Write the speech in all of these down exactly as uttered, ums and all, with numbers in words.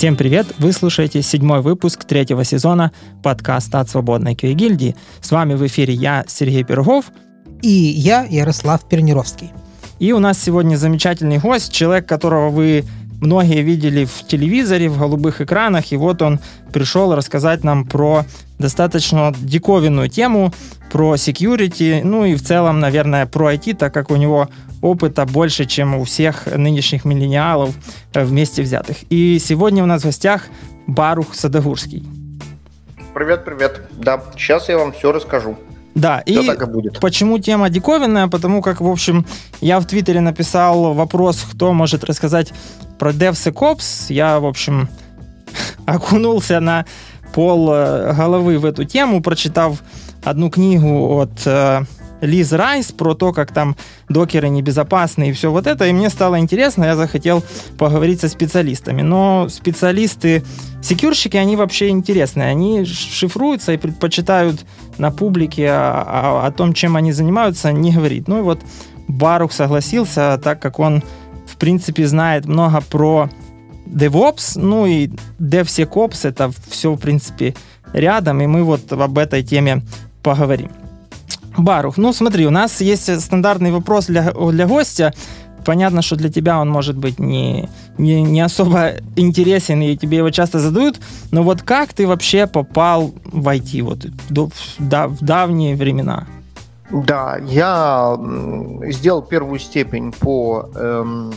Всем привет! Вы слушаете седьмой выпуск третьего сезона подкаста от Свободной кью эй-гильдии. С вами в эфире я, Сергей Пирогов. И я, Ярослав Пернировский. И у нас сегодня замечательный гость, человек, которого вы многие видели в телевизоре, в голубых экранах. И вот он пришел рассказать нам про достаточно диковинную тему, про security, ну и в целом, наверное, про ай ти, так как у него опыта больше, чем у всех нынешних миллениалов вместе взятых. И сегодня у нас в гостях Барух Садогурский. Привет, привет. Да, сейчас я вам все расскажу. Да, все и, так и будет. Почему тема диковинная? Потому как, в общем, я в Твиттере написал вопрос, кто может рассказать про DevSecOps. Я, в общем, окунулся на пол головы в эту тему, прочитав одну книгу от Лиз Райс про то, как там докеры небезопасны и все вот это, и мне стало интересно, я захотел поговорить со специалистами. Но специалисты, секьюрщики, они вообще интересные, они шифруются и предпочитают на публике о, о, о том, чем они занимаются, не говорить. Ну и вот Барух согласился, так как он, в принципе, знает много про DevOps, ну и DevSecOps, это все, в принципе, рядом, и мы вот об этой теме поговорим. Барух, ну смотри, у нас есть стандартный вопрос для, для гостя. Понятно, что для тебя он может быть не, не, не особо интересен, и тебе его часто задают. Но вот как ты вообще попал в ай ти вот, до, да, в давние времена? Да, я сделал первую степень по эм,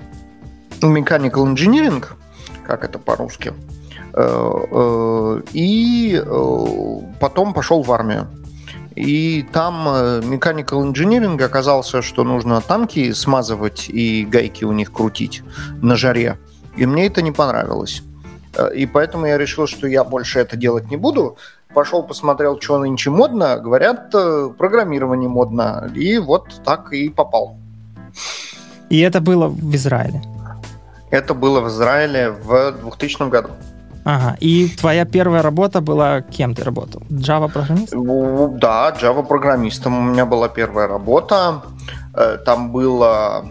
mechanical engineering, как это по-русски, э, э, и э, потом пошел в армию. И там mechanical engineering оказался, что нужно танки смазывать и гайки у них крутить на жаре. И мне это не понравилось. И поэтому я решил, что я больше это делать не буду. Пошел, посмотрел, что нынче модно. Говорят, программирование модно. И вот так и попал. И это было в Израиле? Это было в Израиле в двухтысячном году. Ага, и твоя первая работа была, кем ты работал? Java-программист? Да, Java-программистом у меня была первая работа. Там было...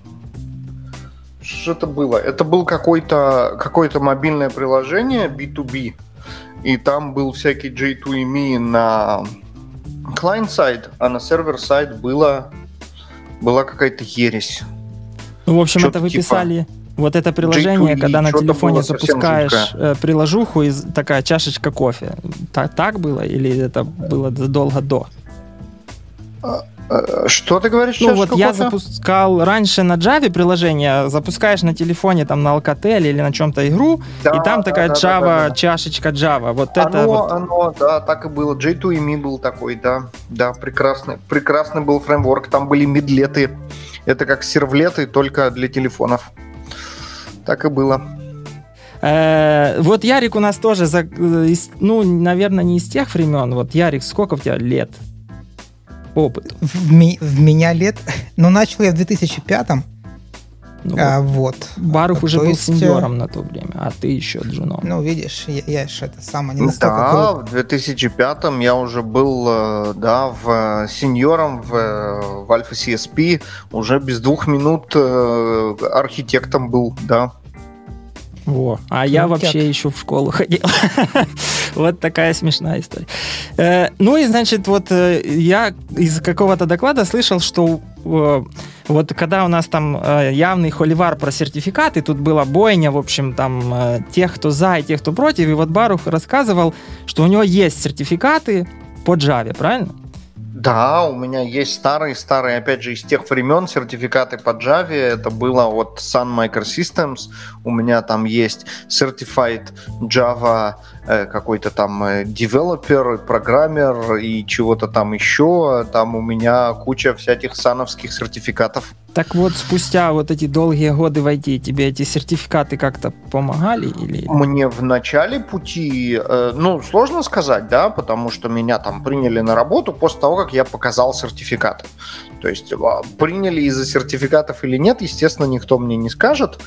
Что это было? Это было какое-то, какое-то мобильное приложение би ту би. И там был всякий джей ту и эм и на client-side, а на сервер-сайд было, была какая-то ересь. Ну, в общем, что-то это вы типа... писали... Вот это приложение, джей ту и, когда на телефоне запускаешь приложуху, и такая чашечка кофе. Так, так было или это было задолго до? Что ты говоришь? Ну вот я кофе? запускал раньше на Java приложение, запускаешь на телефоне там на Alcatel или на чем-то игру, да, и там да, такая да, Java, да, да, да. чашечка Java. Вот оно, это вот. Оно, да, так и было. джей ту и эм и был такой, да, да, прекрасный, прекрасный был фреймворк. Там были мидлеты. Это как сервлеты, только для телефонов. Так и было. Э, вот Ярик у нас тоже, за, ну, наверное, не из тех времен. Вот, Ярик, сколько у тебя лет? Опыт. В, ми, в меня лет? Ну, начал я в две тысячи пятом. Ну, а, вот. Барух то уже был есть... сеньором на то время, а ты еще джуном. Ну, видишь, я, я же это сам не настолько... Да, в две тысячи пятом я уже был, да, в сеньором в, в Alpha си эс пи, уже без двух минут архитектом был, да. Во. А ну, я как? вообще еще в школу ходил. Вот такая смешная история. Э, ну и, значит, вот э, я из какого-то доклада слышал, что э, вот когда у нас там э, явный холивар про сертификаты, тут была бойня, в общем, там э, тех, кто за и тех, кто против, и вот Барух рассказывал, что у него есть сертификаты по Java, правильно? Да, у меня есть старые-старые, опять же, из тех времен сертификаты по Java. Это было от Sun Microsystems. У меня там есть Certified Java какой-то там девелопер, программер и чего-то там еще. Там у меня куча всяких сановских сертификатов. Так вот, спустя вот эти долгие годы в ай ти тебе эти сертификаты как-то помогали? Или... Мне в начале пути, э, ну, сложно сказать, да, потому что меня там приняли на работу после того, как я показал сертификаты. То есть приняли из-за сертификатов или нет, естественно, никто мне не скажет.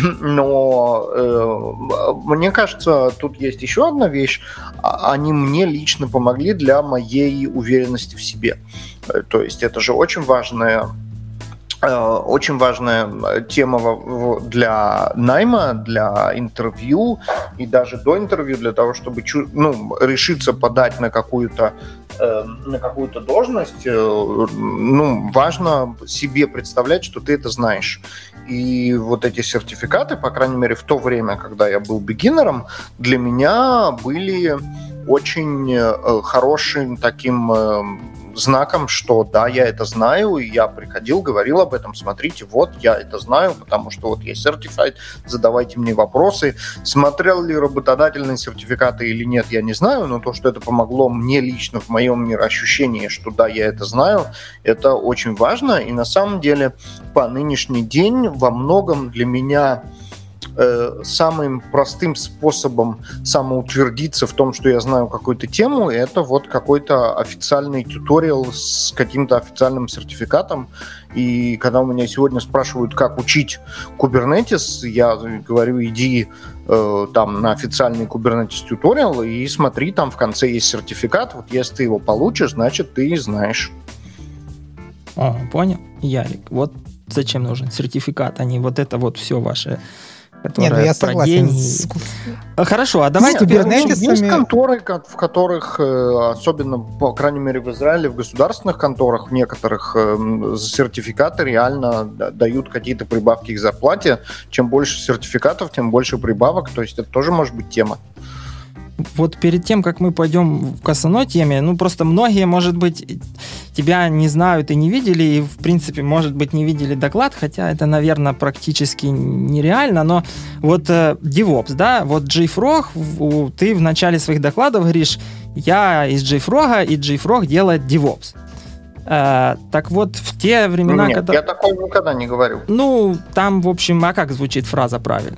Но э, мне кажется, тут есть еще одна вещь. Они мне лично помогли для моей уверенности в себе. То есть это же очень важная Очень важная тема для найма, для интервью и даже до интервью, для того, чтобы ну, решиться подать на какую-то, на какую-то должность, ну, важно себе представлять, что ты это знаешь. И вот эти сертификаты, по крайней мере, в то время, когда я был бигинером, для меня были очень хорошим таким знаком, что да, я это знаю, и я приходил, говорил об этом, смотрите, вот, я это знаю, потому что вот я certified, задавайте мне вопросы. Смотрел ли работодатель на сертификаты или нет, я не знаю, но то, что это помогло мне лично в моем мироощущении, что да, я это знаю, это очень важно, и на самом деле по нынешний день во многом для меня самым простым способом самоутвердиться в том, что я знаю какую-то тему, это вот какой-то официальный туториал с каким-то официальным сертификатом. И когда у меня сегодня спрашивают, как учить Kubernetes, я говорю, иди э, там на официальный Kubernetes туториал и смотри, там в конце есть сертификат. Вот если ты его получишь, значит, ты знаешь. О, понял, Ярик. Вот зачем нужен сертификат, а не вот это вот все ваше... Нет, ну я согласен. С... Хорошо, а давай теперь... Есть конторы, в которых, особенно, по крайней мере, в Израиле, в государственных конторах, в некоторых сертификаты реально дают какие-то прибавки к зарплате. Чем больше сертификатов, тем больше прибавок. То есть это тоже может быть тема. Вот перед тем, как мы пойдем к основной теме, ну, просто многие, может быть, тебя не знают и не видели, и, в принципе, может быть, не видели доклад, хотя это, наверное, практически нереально, но вот э, DevOps, да, вот JFrog, в, ты в начале своих докладов говоришь, я из JFrog, и JFrog делает DevOps. Э, так вот, в те времена, Нет, когда... я такого никогда не говорю. Ну, там, в общем, а как звучит фраза правильно?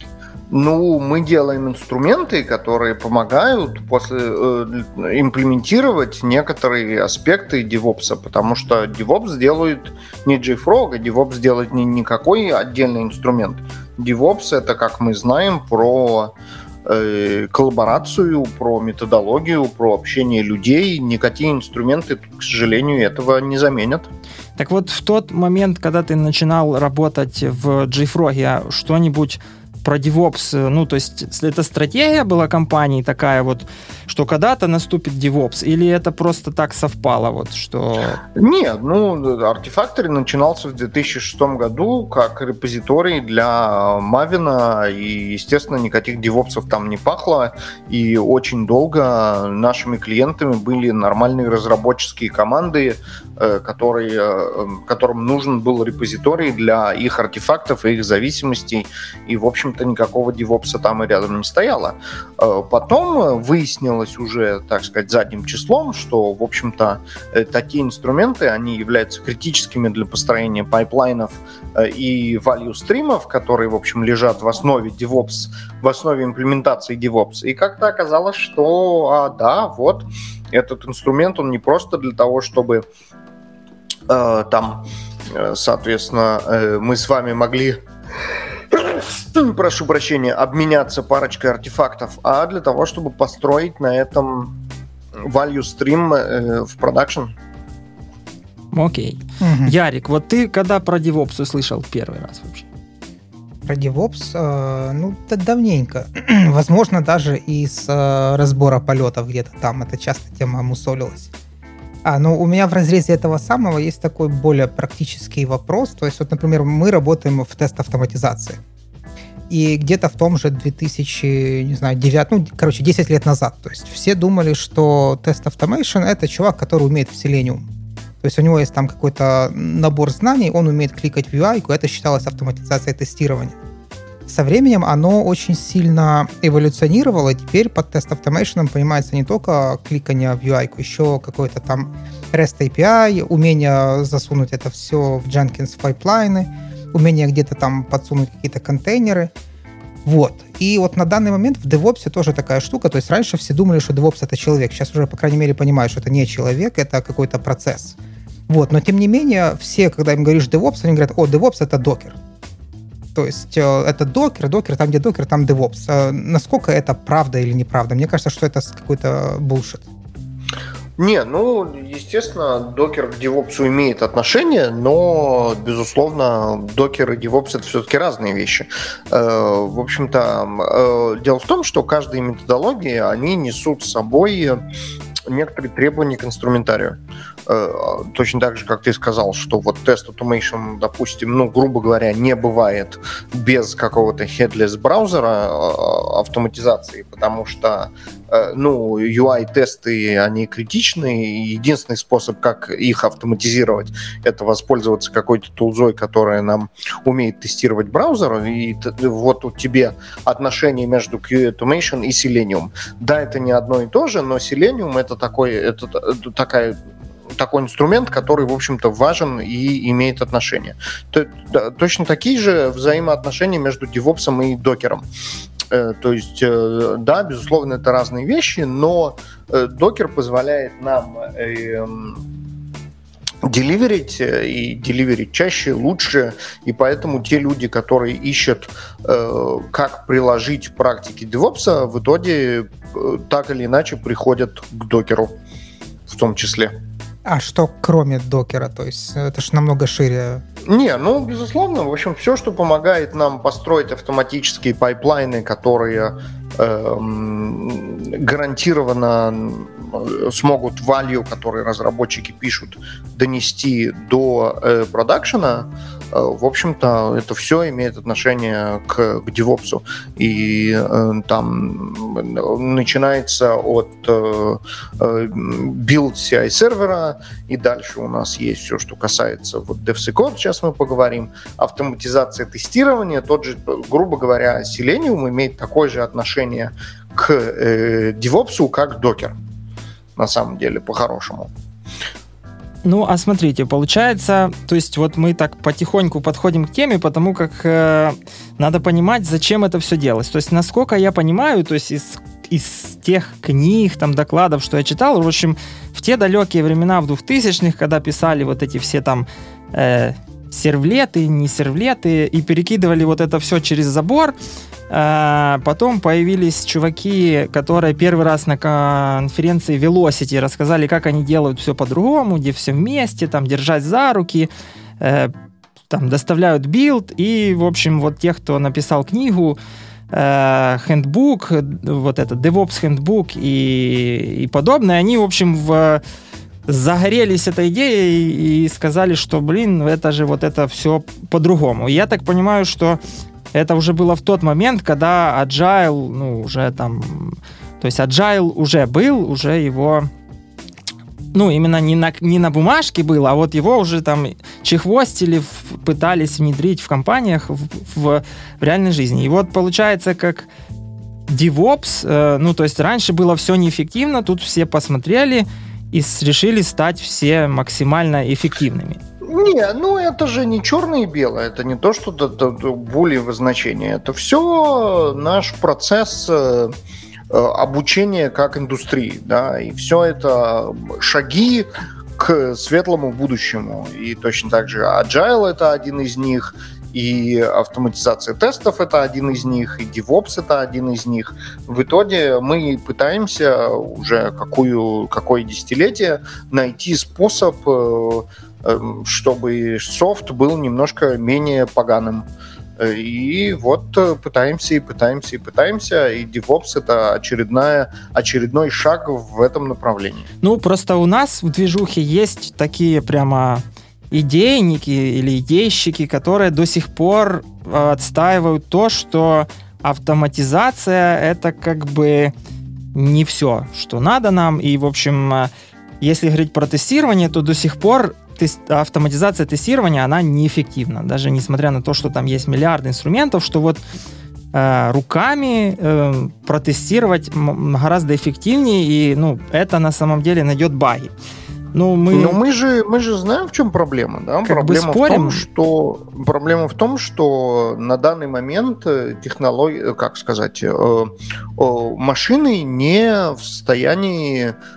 Ну, мы делаем инструменты, которые помогают после э, имплементировать некоторые аспекты DevOps, потому что DevOps делает не JFrog, а DevOps делает не никакой отдельный инструмент. DevOps — это, как мы знаем, про э, коллаборацию, про методологию, про общение людей. Никакие инструменты, к сожалению, этого не заменят. Так вот, в тот момент, когда ты начинал работать в JFrog, что-нибудь про DevOps, ну, то есть это стратегия была компании такая вот, что когда-то наступит DevOps, или это просто так совпало, вот, что... Нет, ну, Artifactory начинался в две тысячи шестом году как репозиторий для Maven, и, естественно, никаких DevOps'ов там не пахло, и очень долго нашими клиентами были нормальные разработческие команды, которые, которым нужен был репозиторий для их артефактов и их зависимостей, и, в общем-то, никакого DevOps там и рядом не стояло. Потом выяснилось уже, так сказать, задним числом, что, в общем-то, такие инструменты, они являются критическими для построения пайплайнов и value стримов, которые, в общем, лежат в основе DevOps, в основе имплементации DevOps. И как-то оказалось, что, а, да, вот, этот инструмент, он не просто для того, чтобы э, там, э, соответственно, э, мы с вами могли, прошу прощения, обменяться парочкой артефактов, а для того, чтобы построить на этом value stream э, в продакшн. Окей. Угу. Ярик, вот ты когда про DevOps услышал первый раз вообще? Про DevOps, э, ну, давненько. Возможно, даже из э, разбора полетов где-то там. Это часто тема мусолилась. А, но у меня в разрезе этого самого есть такой более практический вопрос. То есть, вот, например, мы работаем в тест-автоматизации. И где-то в том же две тысячи, не знаю, девятом, ну, короче, десять лет назад. То есть все думали, что тест-автомейшн — это чувак, который умеет в Selenium. То есть у него есть там какой-то набор знаний, он умеет кликать в ю ай, это считалось автоматизацией тестирования. Со временем оно очень сильно эволюционировало, и теперь под тест-автомейшном понимается не только кликание в ю ай, еще какой-то там REST эй пи ай, умение засунуть это все в Jenkins в пайплайны, умение где-то там подсунуть какие-то контейнеры. Вот. И вот на данный момент в DevOps тоже такая штука, то есть раньше все думали, что DevOps — это человек, сейчас уже, по крайней мере, понимают, что это не человек, это какой-то процесс. Вот. Но тем не менее, все, когда им говоришь DevOps, они говорят: о, DevOps — это докер. То есть это докер, докер, там, где докер, там DevOps. Насколько это правда или неправда? Мне кажется, что это какой-то bullshit. Не, ну, естественно, докер к DevOps имеет отношение, но, безусловно, докер и DevOps — это все-таки разные вещи. В общем-то, дело в том, что каждая методология, они несут с собой некоторые требования к инструментарию. Точно так же, как ты сказал, что вот тест automation, допустим, ну, грубо говоря, не бывает без какого-то headless браузера автоматизации, потому что, ну, ю ай-тесты, они критичны, и единственный способ, как их автоматизировать, это воспользоваться какой-то тулзой, которая нам умеет тестировать браузер, и вот у тебя отношение между кью эй automation и Selenium. Да, это не одно и то же, но Selenium — это такой, это такая такой инструмент, который, в общем-то, важен и имеет отношение. Точно такие же взаимоотношения между DevOps и докером. То есть, да, безусловно, это разные вещи, но докер позволяет нам деливерить и деливерить чаще, лучше, и поэтому те люди, которые ищут, как приложить практики DevOps, в итоге так или иначе приходят к докеру в том числе. А что кроме докера? То есть это же намного шире. Не, ну, безусловно, в общем, все, что помогает нам построить автоматические пайплайны, которые э, гарантированно смогут value, которые разработчики пишут, донести до э, продакшена, э, в общем-то, это все имеет отношение к, к DevOps. И э, там начинается от э, build си ай-сервера, и дальше у нас есть все, что касается вот DevSecOps, сейчас мы поговорим, автоматизация тестирования, тот же, грубо говоря, Selenium имеет такое же отношение к э, DevOps, как Docker. На самом деле, по-хорошему. Ну, а смотрите, получается, то есть вот мы так потихоньку подходим к теме, потому как э, надо понимать, зачем это все делать. То есть, насколько я понимаю, то есть из, из тех книг, там, докладов, что я читал, в общем, в те далекие времена, в двухтысячных, когда писали вот эти все там э, сервлеты, не сервлеты, и перекидывали вот это все через забор, А потом появились чуваки, которые первый раз на конференции Velocity рассказали, как они делают все по-другому, где все вместе, там, держать за руки, э, там, доставляют билд, и, в общем, вот те, кто написал книгу, э, хендбук, вот это DevOps хендбук и, и подобное, они, в общем, в загорелись этой идеей и сказали, что, блин, это же вот это все по-другому. Я так понимаю, что это уже было в тот момент, когда Agile, ну, уже там... То есть Agile уже был, уже его... Ну, именно не на, не на бумажке был, а вот его уже там чехвостили, пытались внедрить в компаниях в, в, в реальной жизни. И вот получается, как DevOps, э, ну, то есть раньше было все неэффективно, тут все посмотрели и решили стать все максимально эффективными. Не, ну это же не черное и белое, это не то, что это булево значение, это все наш процесс э, обучения как индустрии, да, и все это шаги к светлому будущему, и точно так же Agile — это один из них, и автоматизация тестов — это один из них, и DevOps — это один из них. В итоге мы пытаемся уже какую, какое десятилетие найти способ, чтобы софт был немножко менее поганым. И вот пытаемся и пытаемся и пытаемся, и DevOps — это очередная, очередной шаг в этом направлении. Ну, просто у нас в движухе есть такие прямо идейники или идейщики, которые до сих пор отстаивают то, что автоматизация — это как бы не все, что надо нам. И, в общем, если говорить про тестирование, то до сих пор автоматизация тестирования, она неэффективна. Даже несмотря на то, что там есть миллиарды инструментов, что вот э, руками э, протестировать гораздо эффективнее, и ну, это на самом деле найдет баги. Ну, мы... Но мы же, мы же знаем, в чем проблема. Да? Как проблема, бы спорим. В том, что, проблема в том, что на данный момент технологии, как сказать, машины не в состоянии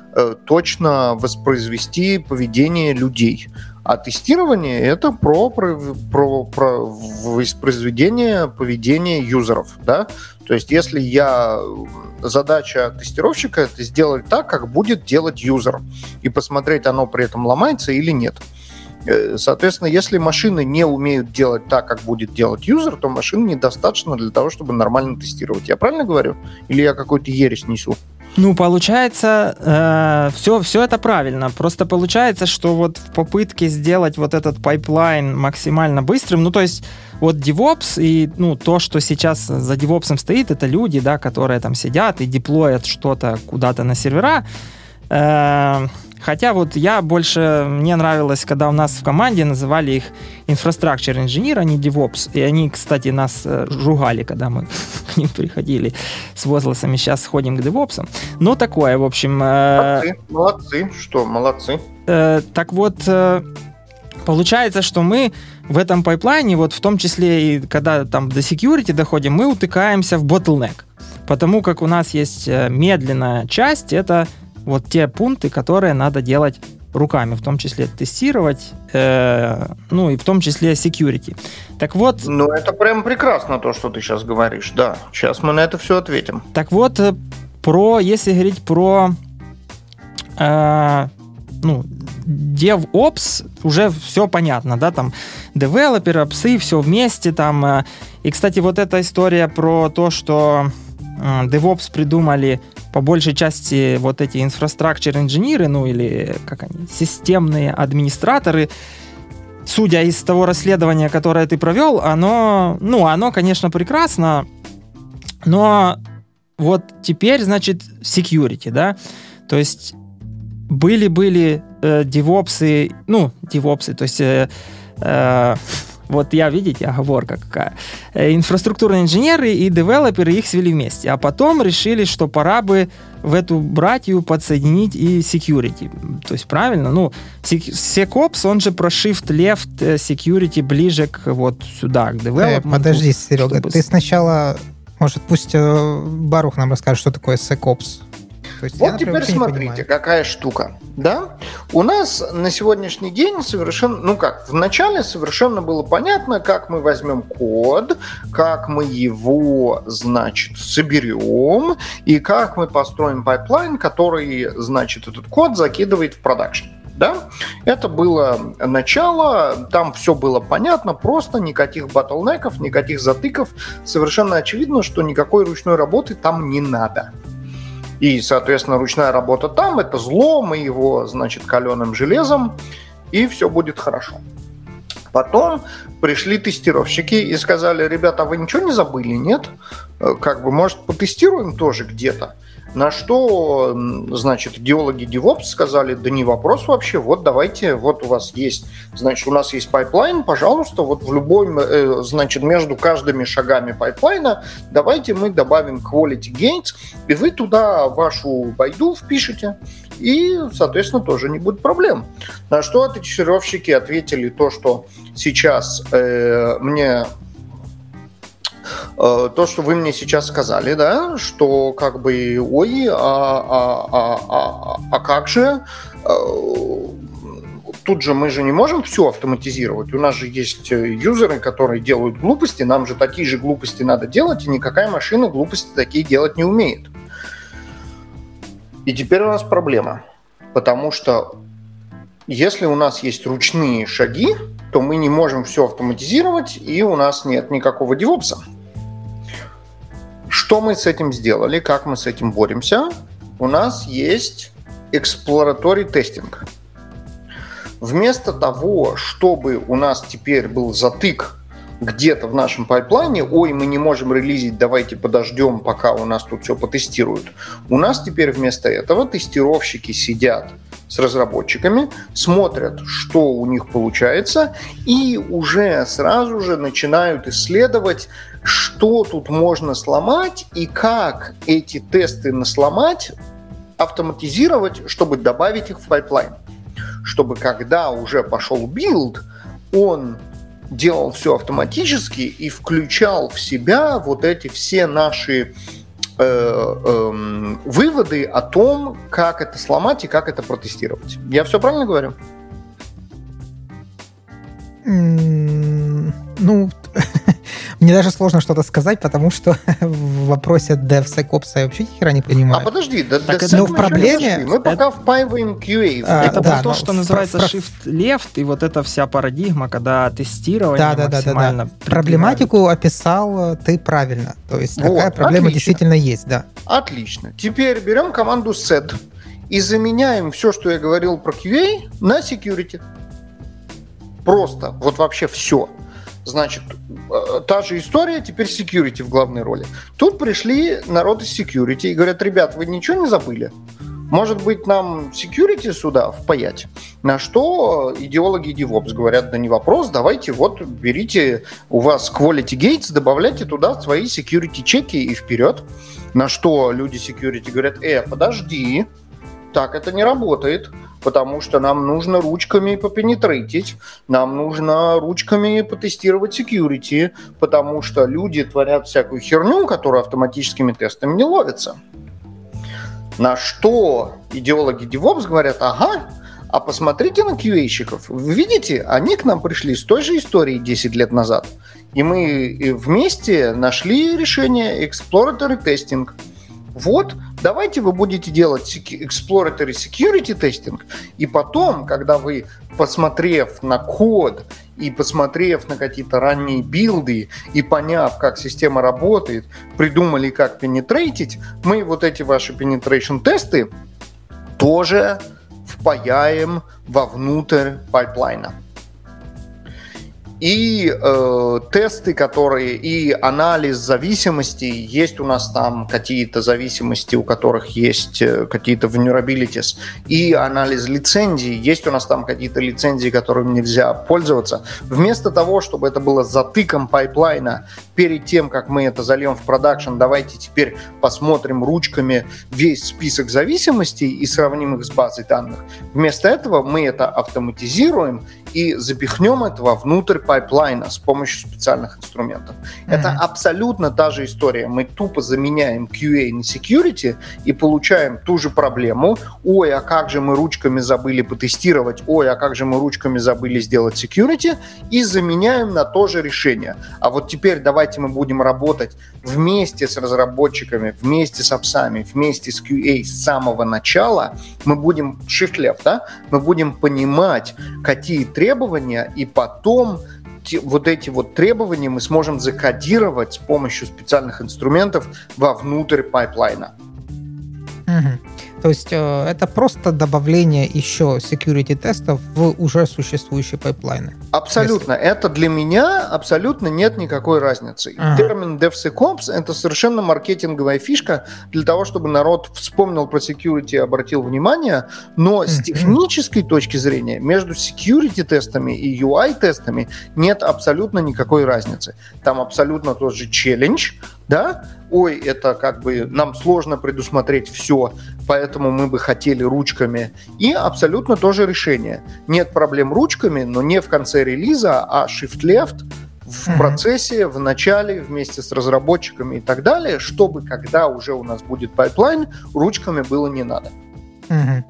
э, точно воспроизвести поведение людей. А тестирование — это про, про, про, про воспроизведение поведения юзеров, да? То есть если я... Задача тестировщика — это сделать так, как будет делать юзер, и посмотреть, оно при этом ломается или нет. Соответственно, если машины не умеют делать так, как будет делать юзер, то машин недостаточно для того, чтобы нормально тестировать. Я правильно говорю? Или я какую-то ересь несу? Ну, получается, э, все, все это правильно. Просто получается, что вот в попытке сделать вот этот пайплайн максимально быстрым, ну, то есть вот DevOps и ну, то, что сейчас за DevOps стоит, это люди, да, которые там сидят и деплоят что-то куда-то на сервера. Э, хотя вот я больше, мне нравилось, когда у нас в команде называли их Infrastructure Engineer, а не DevOps. И они, кстати, нас ругали, когда мы к ним приходили с возгласами «сейчас сходим к DevOps». Ну, такое, в общем... Молодцы, молодцы. Что, молодцы. Э, так вот, э, получается, что мы в этом пайплайне, вот в том числе и когда там до security доходим, мы утыкаемся в bottleneck. Потому как у нас есть медленная часть, это вот те пункты, которые надо делать руками, в том числе тестировать, э, ну и в том числе security. Так вот... Ну, это прям прекрасно, то, что ты сейчас говоришь, да. Сейчас мы на это все ответим. Так вот, про, если говорить про э, ну, DevOps, уже все понятно, да, там девелоперы, опсы, все вместе там. Э, и, кстати, вот эта история про то, что э, DevOps придумали по большей части вот эти инфраструктур-инженеры, ну или как они, системные администраторы, судя из того расследования, которое ты провел, оно, ну, оно, конечно, прекрасно, но вот теперь, значит, security, да, то есть были-были э, девопсы, ну, девопсы, то есть э, э, вот я, видите, оговорка какая. Инфраструктурные инженеры и девелоперы их свели вместе. А потом решили, что пора бы в эту братью подсоединить и security. То есть правильно? Ну, SecOps, он же про shift-left security ближе к вот сюда, к development. Э, подожди, Серега, чтобы... ты сначала, может, пусть Барух нам расскажет, что такое SecOps. Вот я, например, теперь смотрите, какая штука, да? У нас на сегодняшний день совершенно, ну как, вначале совершенно было понятно, как мы возьмем код, как мы его, значит, соберем, и как мы построим пайплайн, который, значит, этот код закидывает в продакшн. Да? Это было начало, там все было понятно, просто никаких ботлнеков, никаких затыков. Совершенно очевидно, что никакой ручной работы там не надо. И, соответственно, ручная работа там, это зло, мы его, значит, каленым железом, и все будет хорошо. Потом пришли тестировщики и сказали: ребята, а вы ничего не забыли, нет? Как бы, может, потестируем тоже где-то? На что, значит, идеологи DevOps сказали: да не вопрос вообще, вот давайте, вот у вас есть, значит, у нас есть пайплайн, пожалуйста, вот в любой, значит, между каждыми шагами пайплайна давайте мы добавим quality gains, и вы туда вашу байду впишете, и, соответственно, тоже не будет проблем. На что тестировщики ответили то, что сейчас э, мне... То, что вы мне сейчас сказали, да, что как бы, ой, а, а, а, а, а как же, тут же мы же не можем все автоматизировать, у нас же есть юзеры, которые делают глупости, нам же такие же глупости надо делать, и никакая машина глупости такие делать не умеет. И теперь у нас проблема, потому что если у нас есть ручные шаги, то мы не можем все автоматизировать, и у нас нет никакого девопса. Что мы с этим сделали, как мы с этим боремся? У нас есть exploratory testing. Вместо того, чтобы у нас теперь был затык где-то в нашем пайплайне, ой, мы не можем релизить, давайте подождем, пока у нас тут все потестируют. У нас теперь вместо этого тестировщики сидят с разработчиками, смотрят, что у них получается, и уже сразу же начинают исследовать, что тут можно сломать и как эти тесты на сломать автоматизировать, чтобы добавить их в пайплайн. Чтобы когда уже пошел билд, он делал все автоматически и включал в себя вот эти все наши э, э, выводы о том, как это сломать и как это протестировать. Я все правильно говорю? Mm, ну, мне даже сложно что-то сказать, потому что в вопросе DevSecOps я вообще ни хера не понимаю. А подожди, да, так, но в проблеме... Мы пока это... впаиваем кью эй. А, это да, про то, что называется про... shift-left, и вот эта вся парадигма, когда тестирование да, да, максимально... Да, да, да. Проблематику описал ты правильно. То есть вот, такая проблема отлично. Действительно есть, да. Отлично. Теперь берем команду set и заменяем все, что я говорил про кью эй, на security. Просто. Вот вообще все. Значит, та же история, теперь security в главной роли. Тут пришли народ из security и говорят: ребят, вы ничего не забыли? Может быть, нам security сюда впаять? На что идеологи DevOps говорят: да не вопрос, давайте вот берите, у вас Quality Gates, добавляйте туда свои security чеки и вперед. На что люди security говорят: э, подожди, так это не работает. Потому что нам нужно ручками попенетрейтить, нам нужно ручками потестировать security, потому что люди творят всякую херню, которая автоматическими тестами не ловится. На что идеологи DevOps говорят: ага, а посмотрите на кью эй-щиков. Вы видите, они к нам пришли с той же историей десять лет назад. И мы вместе нашли решение exploratory testing. Вот, давайте вы будете делать exploratory security testing, и потом, когда вы, посмотрев на код и посмотрев на какие-то ранние билды и поняв, как система работает, придумали, как пенетрейтить, мы вот эти ваши penetration тесты тоже впаяем вовнутрь пайплайна. И э, тесты, которые, и анализ зависимостей, есть у нас там какие-то зависимости, у которых есть какие-то vulnerabilities, и анализ лицензий, есть у нас там какие-то лицензии, которыми нельзя пользоваться. Вместо того, чтобы это было затыком пайплайна перед тем, как мы это зальем в продакшн, давайте теперь посмотрим ручками весь список зависимостей и сравним их с базой данных. Вместо этого мы это автоматизируем и запихнем это вовнутрь пайплайна с помощью специальных инструментов. Mm-hmm. Это абсолютно та же история. Мы тупо заменяем кью эй на security и получаем ту же проблему. Ой, а как же мы ручками забыли потестировать? Ой, а как же мы ручками забыли сделать security? И заменяем на то же решение. А вот теперь давайте мы будем работать вместе с разработчиками, вместе с апсами, вместе с кью эй с самого начала. Мы будем shift-left, да? Мы будем понимать, какие требования, и потом те, вот эти вот требования мы сможем закодировать с помощью специальных инструментов вовнутрь пайплайна. Угу. То есть э, это просто добавление еще security тестов в уже существующие пайплайны. Абсолютно. Если... Это для меня абсолютно нет никакой разницы. Ага. Термин DevSecOps — это совершенно маркетинговая фишка для того, чтобы народ вспомнил про security и обратил внимание, но с технической точки зрения между security тестами и ю ай тестами нет абсолютно никакой разницы. Там абсолютно тот же челлендж, да? Ой, это как бы нам сложно предусмотреть все, поэтому мы бы хотели ручками. И абсолютно то же решение. Нет проблем ручками, но не в конце релиза, а shift-left в mm-hmm. процессе, в начале, вместе с разработчиками и так далее, чтобы когда уже у нас будет пайплайн, ручками было не надо. Mm-hmm.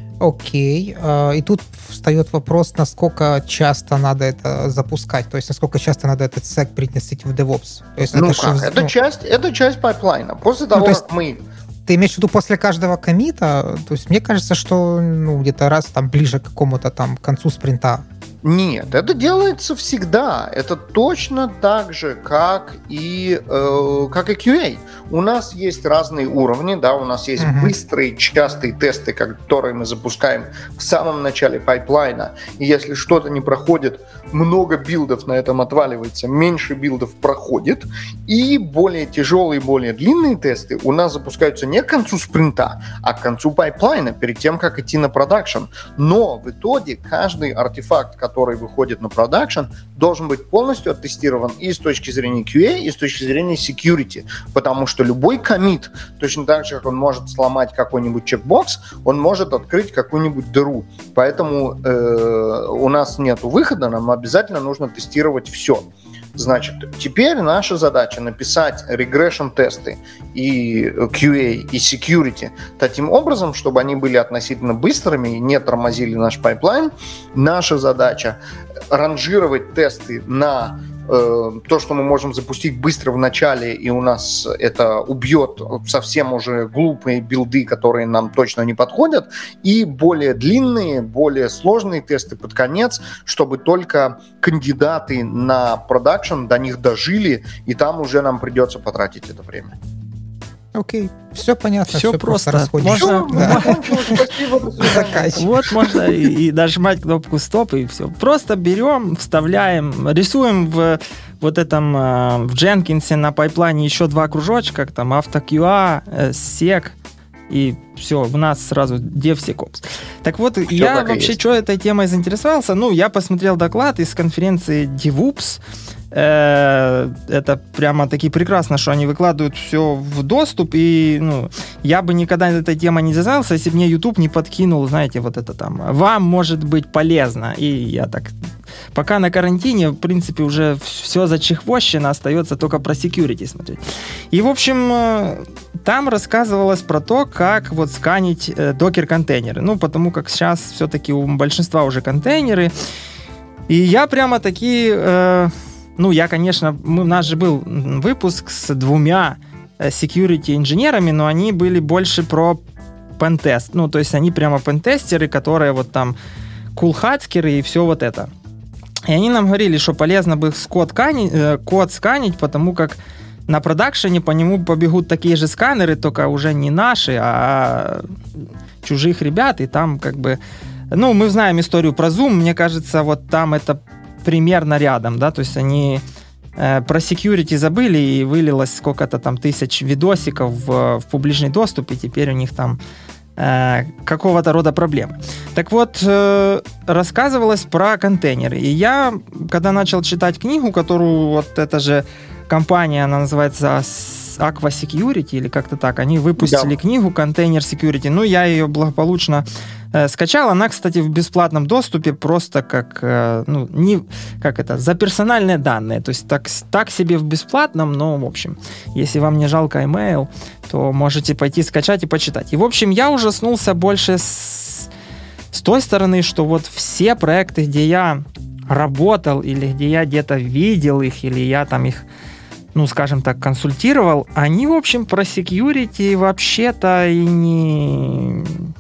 Окей. И тут встает вопрос, насколько часто надо это запускать, то есть насколько часто надо этот сек принести в DevOps. То есть ну это как, что, это, ну... часть, это часть пайплайна. После того, ну, то как мы... Ты имеешь в виду после каждого коммита? То есть мне кажется, что ну, где-то раз там ближе к какому-то там концу спринта. Нет, это делается всегда. Это точно так же, как и, э, как и кью эй. У нас есть разные уровни, да, у нас есть uh-huh. быстрые, частые тесты, которые мы запускаем в самом начале пайплайна. И если что-то не проходит, много билдов на этом отваливается, меньше билдов проходит. И более тяжелые, более длинные тесты у нас запускаются не к концу спринта, а к концу пайплайна, перед тем, как идти на продакшн. Но в итоге каждый артефакт, который выходит на продакшн, должен быть полностью оттестирован и с точки зрения кью эй, и с точки зрения security, потому что любой коммит, точно так же, как он может сломать какой-нибудь чекбокс, он может открыть какую-нибудь дыру. Поэтому э, у нас нет выхода, нам обязательно нужно тестировать все. Значит, теперь наша задача написать регрессион-тесты и кью эй, и security таким образом, чтобы они были относительно быстрыми и не тормозили наш пайплайн. Наша задача ранжировать тесты на то, что мы можем запустить быстро в начале, и у нас это убьет совсем уже глупые билды, которые нам точно не подходят, и более длинные, более сложные тесты под конец, чтобы только кандидаты на продакшн до них дожили, и там уже нам придется потратить это время. Окей, все понятно, все, все просто. просто можно, да. Спасибо. Вот можно и, и нажимать кнопку стоп, и все. Просто берем, вставляем, рисуем в вот этом в Jenkins на пайплайне еще два кружочка, там AutoQA, sec, и все, у нас сразу DevSecOps. Так вот, все я вообще что этой темой заинтересовался? Ну, я посмотрел доклад из конференции DevOps. Это прямо-таки прекрасно, что они выкладывают все в доступ, и ну, я бы никогда этой темой не занимался, если бы мне YouTube не подкинул, знаете, вот это там, вам может быть полезно, и я так, пока на карантине, в принципе, уже все зачехвощено, остается только про security смотреть. И, в общем, там рассказывалось про то, как вот сканить докер-контейнеры, ну, потому как сейчас все-таки у большинства уже контейнеры, и я прямо-таки... Э, Ну, я, конечно, мы, у нас же был выпуск с двумя security-инженерами, но они были больше про пентест. Ну, то есть они прямо пентестеры, которые вот там кулхацкеры и все вот это. И они нам говорили, что полезно бы код, канить, код сканить, потому как на продакшене по нему побегут такие же сканеры, только уже не наши, а чужих ребят, и там как бы... Ну, мы знаем историю про Zoom, мне кажется, вот там это примерно рядом, да, то есть они э, про security забыли, и вылилось сколько-то там тысяч видосиков в, в публичный доступ, и теперь у них там э, какого-то рода проблемы. Так вот, э, рассказывалось про контейнеры, и я, когда начал читать книгу, которую вот эта же компания, она называется Aqua Security, или как-то так, они выпустили да. книгу Container Security, ну, я ее благополучно э, скачал, она, кстати, в бесплатном доступе, просто как, э, ну, не, как это, за персональные данные, то есть так, так себе в бесплатном, но, в общем, если вам не жалко email, то можете пойти скачать и почитать. И, в общем, я ужаснулся больше с, с той стороны, что вот все проекты, где я работал, или где я где-то видел их, или я там их, ну, скажем так, консультировал, они, в общем, про security вообще-то и не...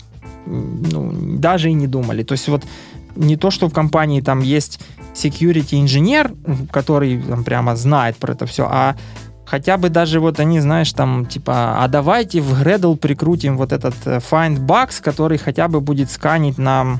Ну, даже и не думали. То есть вот не то, что в компании там есть security-инженер, который там прямо знает про это все, а хотя бы даже вот они, знаешь, там, типа, а давайте в Gradle прикрутим вот этот find bugs, который хотя бы будет сканить нам,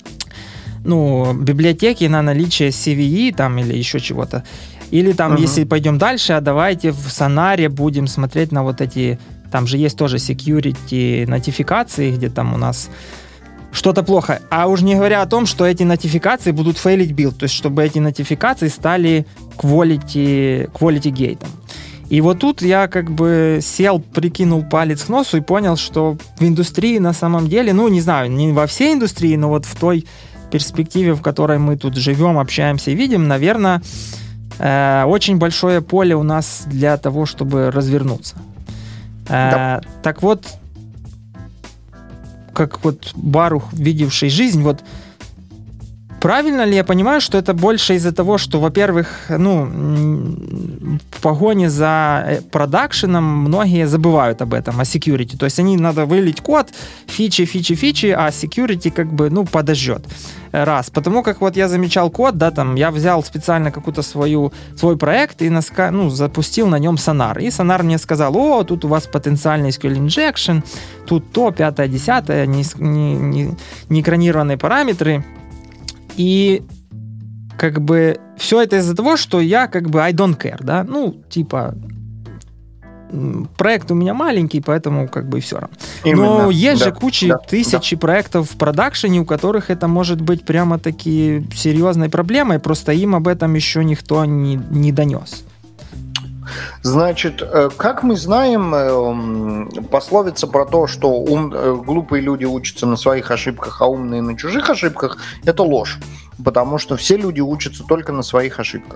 ну, библиотеки на наличие си ви и там или еще чего-то. Или там, uh-huh. если пойдем дальше, а давайте в Сонаре будем смотреть на вот эти... Там же есть тоже security нотификации, где там у нас что-то плохо. А уж не говоря о том, что эти нотификации будут фейлить билд. То есть, чтобы эти нотификации стали quality, quality gate. И вот тут я как бы сел, прикинул палец к носу и понял, что в индустрии на самом деле, ну, не знаю, не во всей индустрии, но вот в той перспективе, в которой мы тут живем, общаемся и видим, наверное... Э, очень большое поле у нас для того, чтобы развернуться. Э, да. Так вот, как вот Барух, видевший жизнь, вот правильно ли я понимаю, что это больше из-за того, что, во-первых, ну, в погоне за продакшеном многие забывают об этом, о security. То есть они надо вылить код, фичи, фичи, фичи, а security как бы, ну, подождет. Раз. Потому как вот я замечал код, да, там, я взял специально какую-то свою, свой проект и наска, ну, запустил на нем Sonar. И Sonar мне сказал, о, тут у вас потенциальный эс кью эль injection, тут то, пятое, десятое, не, не, не, не экранированные параметры. И как бы все это из-за того, что я как бы I don't care, да, ну, типа проект у меня маленький, поэтому как бы и все равно. Именно. Но есть да, же куча, да, тысячи да. проектов в продакшене, у которых это может быть прямо-таки серьезной проблемой, просто им об этом еще никто не, не донес. Значит, как мы знаем, пословица про то, что ум, глупые люди учатся на своих ошибках, а умные на чужих ошибках, это ложь. Потому что все люди учатся только на своих ошибках.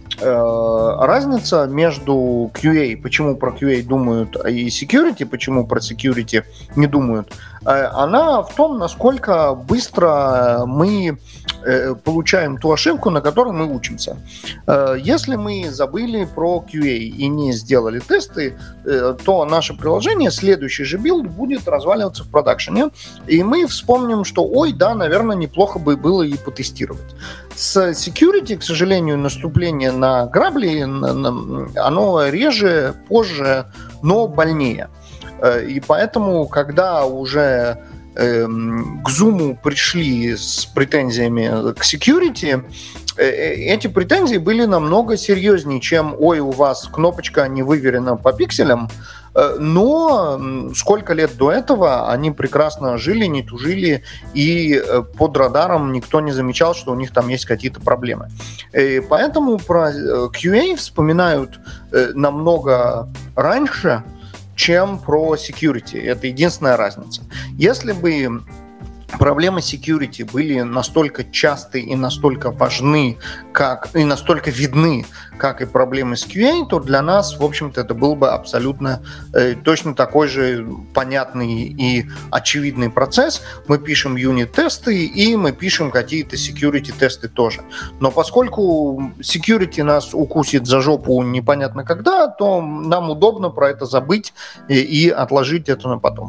разница между кью эй, почему про кью эй думают, и security, почему про security не думают, она в том, насколько быстро мы получаем ту ошибку, на которой мы учимся. Если мы забыли про кью эй и не сделали тесты, то наше приложение, следующий же билд будет разваливаться в продакшене, и мы вспомним, что ой, да, наверное, неплохо бы было и потестировать. С security, к сожалению, наступление на грабли, оно реже, позже, но больнее. И поэтому, когда уже э, к Zoom пришли с претензиями к security, э, эти претензии были намного серьезнее, чем «Ой, у вас кнопочка не выверена по пикселям», но сколько лет до этого они прекрасно жили, не тужили, и под радаром никто не замечал, что у них там есть какие-то проблемы. И поэтому про кью эй вспоминают намного раньше, чем про security. Это единственная разница. Если бы проблемы security были настолько часты и настолько важны, как, и настолько видны, как и проблемы с кью эй, то для нас, в общем-то, это был бы абсолютно э, точно такой же понятный и очевидный процесс. Мы пишем юнит-тесты, и мы пишем какие-то security-тесты тоже. Но поскольку security нас укусит за жопу непонятно когда, то нам удобно про это забыть и, и отложить это на потом.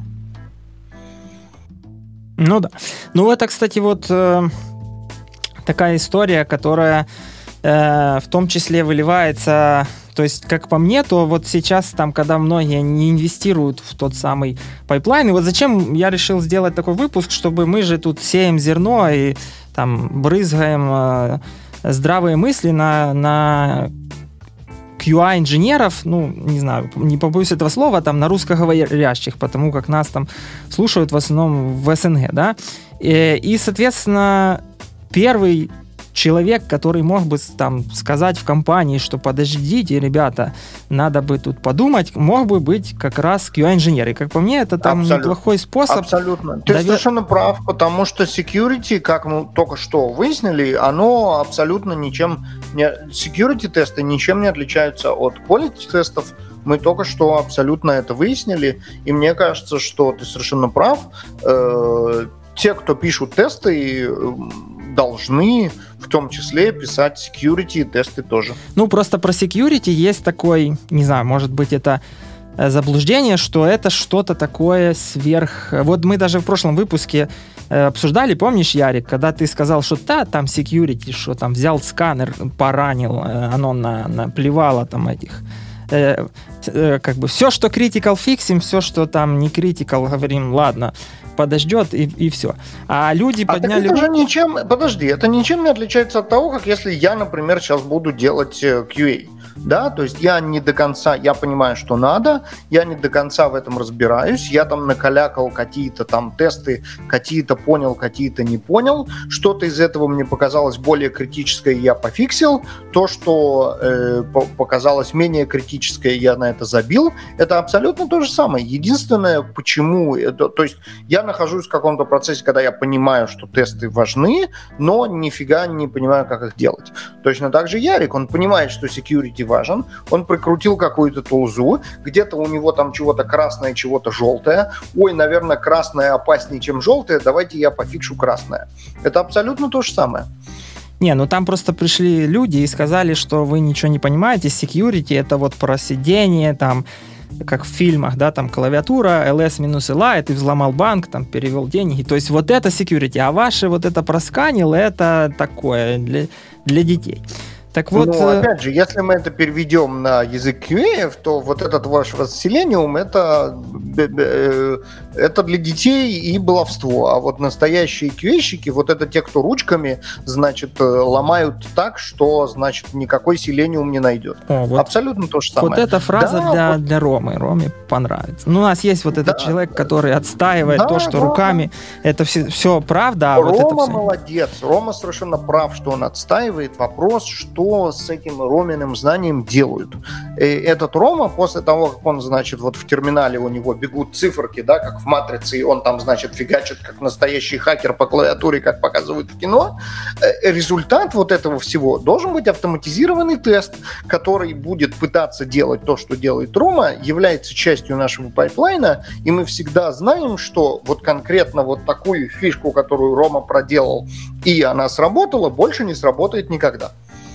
Ну да. Ну это, кстати, вот э, такая история, которая э, в том числе выливается, то есть, как по мне, то вот сейчас там, когда многие не инвестируют в тот самый пайплайн, и вот зачем я решил сделать такой выпуск, чтобы мы же тут сеем зерно и там брызгаем э, здравые мысли на, на кью эй-инженеров, ну, не знаю, не побоюсь этого слова, там, на русскоговорящих, потому как нас там слушают в основном в эс эн гэ, да, и, и соответственно, первый человек, который мог бы там сказать в компании, что подождите, ребята, надо бы тут подумать, мог бы быть как раз кью эй-инженер. И как по мне, это там абсолютно неплохой способ. Абсолютно. Ты довер... совершенно прав, потому что security, как мы только что выяснили, оно абсолютно ничем не... Security-тесты ничем не отличаются от quality-тестов. Мы только что абсолютно это выяснили, и мне кажется, что ты совершенно прав. Э-э- те, кто пишут тесты, должны в том числе писать security тесты тоже. Ну, просто про security есть такой, не знаю, может быть, это заблуждение, что это что-то такое сверх... Вот мы даже в прошлом выпуске обсуждали, помнишь, Ярик, когда ты сказал, что да, там security, что там взял сканер, поранил, оно на, наплевало там этих... Э, э, как бы все, что critical, фиксим, все, что там не critical, говорим, ладно, подождет и, и все. А люди а подняли... это же ничем... Подожди, это ничем не отличается от того, как если я, например, сейчас буду делать кью эй. Да, то есть я не до конца, я понимаю, что надо, я не до конца в этом разбираюсь, я там накалякал какие-то там тесты, какие-то понял, какие-то не понял, что-то из этого мне показалось более критическое, я пофиксил, то, что э, показалось менее критическое, я на это забил, это абсолютно то же самое. Единственное, почему, это, то есть я нахожусь в каком-то процессе, когда я понимаю, что тесты важны, но нифига не понимаю, как их делать. Точно так же Ярик, он понимает, что security важен, он прикрутил какую-то тулзу, где-то у него там чего-то красное, чего-то желтое. Ой, наверное, красное опаснее, чем желтое, давайте я пофикшу красное. Это абсолютно то же самое. Не, ну там просто пришли люди и сказали, что вы ничего не понимаете, security это вот про сидение, там, как в фильмах, да, там клавиатура, эл эс минус эл ай, ты взломал банк, там, перевел деньги, то есть вот это security, а ваше вот это просканил, это такое для, для детей. Так вот, но, опять же, если мы это переведем на язык кью эй, то вот этот ваш Selenium, это, это для детей и баловство. А вот настоящие кью эй-щики, вот это те, кто ручками, значит, ломают так, что, значит, никакой Selenium не найдет. О, вот, абсолютно то же самое. Вот эта фраза да, для, вот... для Ромы. Роме понравится. Ну, у нас есть вот этот да, человек, который отстаивает да, то, что да. руками это все, все правда. А Рома вот это все... молодец. Рома совершенно прав, что он отстаивает. Вопрос, что с этим Роминым знанием делают. И этот Рома, после того, как он, значит, вот в терминале у него бегут циферки, да, как в «Матрице», и он там, значит, фигачит, как настоящий хакер по клавиатуре, как показывают в кино. Результат вот этого всего должен быть автоматизированный тест, который будет пытаться делать то, что делает Рома, является частью нашего пайплайна, и мы всегда знаем, что вот конкретно вот такую фишку, которую Рома проделал, и она сработала, больше не сработает никогда.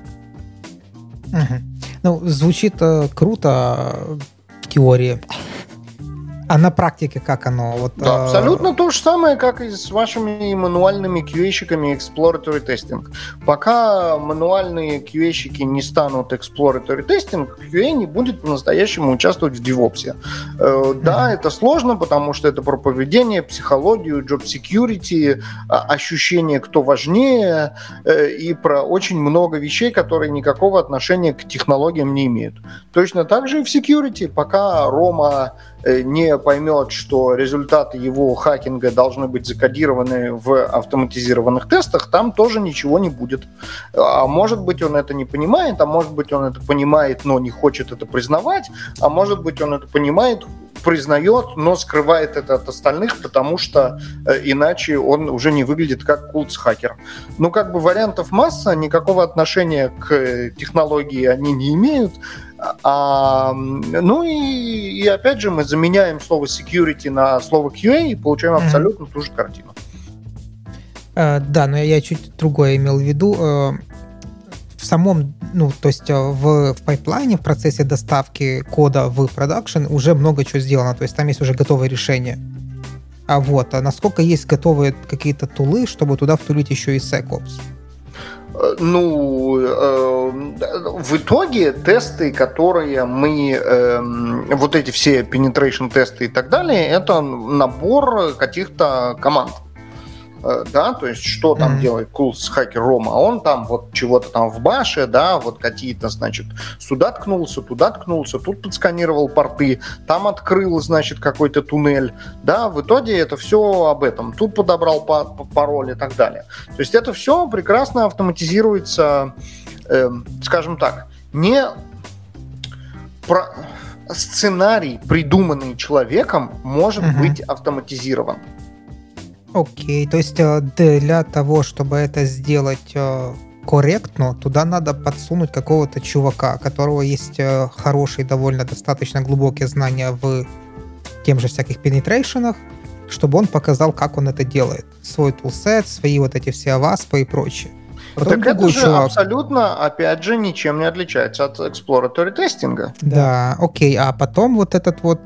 Угу. Ну, звучит э, круто в теории. А на практике как оно? Вот, да, э... абсолютно то же самое, как и с вашими мануальными кью эй-щиками Exploratory Testing. Пока мануальные кью эй-щики не станут Exploratory Testing, кью эй не будет по-настоящему участвовать в DevOps. Э, да, mm-hmm. это сложно, потому что это про поведение, психологию, job security, ощущение, кто важнее, э, и про очень много вещей, которые никакого отношения к технологиям не имеют. Точно так же и в security. Пока Рома не поймет, что результаты его хакинга должны быть закодированы в автоматизированных тестах, там тоже ничего не будет. А может быть, он это не понимает, а может быть, он это понимает, но не хочет это признавать, а может быть, он это понимает, признает, но скрывает это от остальных, потому что э, иначе он уже не выглядит как кулц-хакер. Ну, как бы вариантов масса, никакого отношения к технологии они не имеют. А, ну и, и опять же мы заменяем слово security на слово кью эй и получаем абсолютно mm-hmm. ту же картину. Uh, да, но я чуть другое имел в виду. Uh, в самом, ну, то есть в, в пайплайне, в процессе доставки кода в продакшн уже много чего сделано, то есть там есть уже готовые решения. А вот, а насколько есть готовые какие-то тулы, чтобы туда втулить еще и SecOps? Ну, э, в итоге тесты, которые мы, э, вот эти все penetration тесты и так далее, это набор каких-то команд. Да, то есть что там mm-hmm. делает кулс-хакер Рома, он там вот чего-то там в баше, да, вот какие-то, значит, сюда ткнулся, туда ткнулся, тут подсканировал порты, там открыл, значит, какой-то туннель, да, в итоге это все об этом, тут подобрал пароль и так далее. То есть это все прекрасно автоматизируется, э, скажем так, не про... сценарий, придуманный человеком, может mm-hmm. быть автоматизирован. Окей, то есть для того, чтобы это сделать корректно, туда надо подсунуть какого-то чувака, у которого есть хорошие, довольно достаточно глубокие знания в тем же всяких пенетрейшенах, чтобы он показал, как он это делает. Свой тулсет, свои вот эти все аваспы и прочее. Потом так это же чувак... абсолютно, опять же, ничем не отличается от exploratory тестинга. Да, окей, а потом вот этот вот...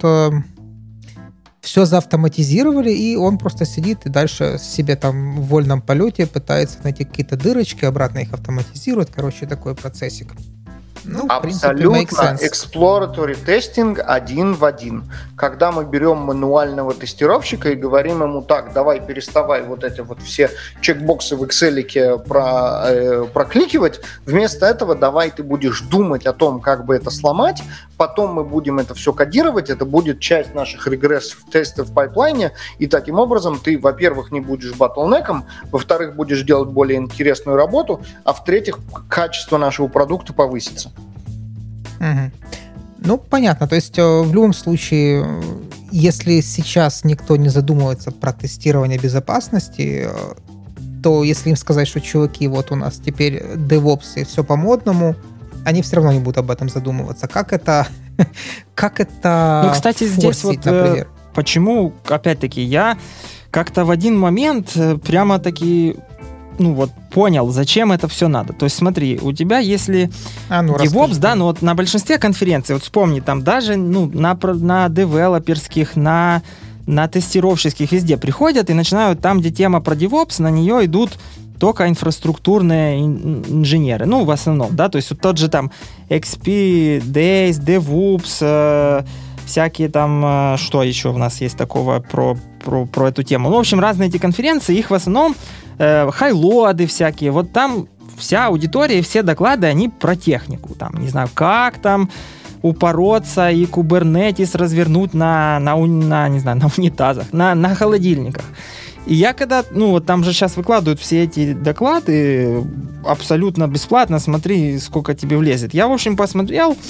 все заавтоматизировали, и он просто сидит и дальше себе там в вольном полете пытается найти какие-то дырочки, обратно их автоматизирует. Короче, такой процессик. Ну, абсолютно exploratory тестинг один в один. Когда мы берем мануального тестировщика и говорим ему: так, давай переставай вот эти вот все чекбоксы в Excel про, э, прокликивать, вместо этого давай ты будешь думать о том, как бы это сломать, потом мы будем это все кодировать, это будет часть наших регресс-тестов в пайплайне, и таким образом ты, во-первых, не будешь батлнеком, во-вторых, будешь делать более интересную работу, а в-третьих, качество нашего продукта повысится. Угу. Ну, понятно. То есть в любом случае, если сейчас никто не задумывается про тестирование безопасности, то если им сказать, что, чуваки, вот у нас теперь DevOps и все по-модному, они все равно не будут об этом задумываться. Как это, как это ну, кстати, форсить, здесь вот например? Почему, опять-таки, я как-то в один момент прямо-таки ну вот понял, зачем это все надо. То есть смотри, у тебя если а, ну, DevOps, да, ну вот на большинстве конференций, вот вспомни, там даже ну, на, на девелоперских, на, на тестировщических везде приходят и начинают там, где тема про DevOps, на нее идут только инфраструктурные инженеры, ну в основном, да, то есть вот тот же там икс пи, Days, DevOps, э, всякие там, э, что еще у нас есть такого про, про, про эту тему. Ну, в общем, разные эти конференции, их в основном э, хайлоды всякие, вот там вся аудитория, все доклады, они про технику, там, не знаю, как там упороться и Kubernetes развернуть на, на, на не знаю, на унитазах, на, на холодильниках. И я когда, ну вот там же сейчас выкладывают все эти доклады абсолютно бесплатно, смотри, сколько тебе влезет. Я, в общем, посмотрел,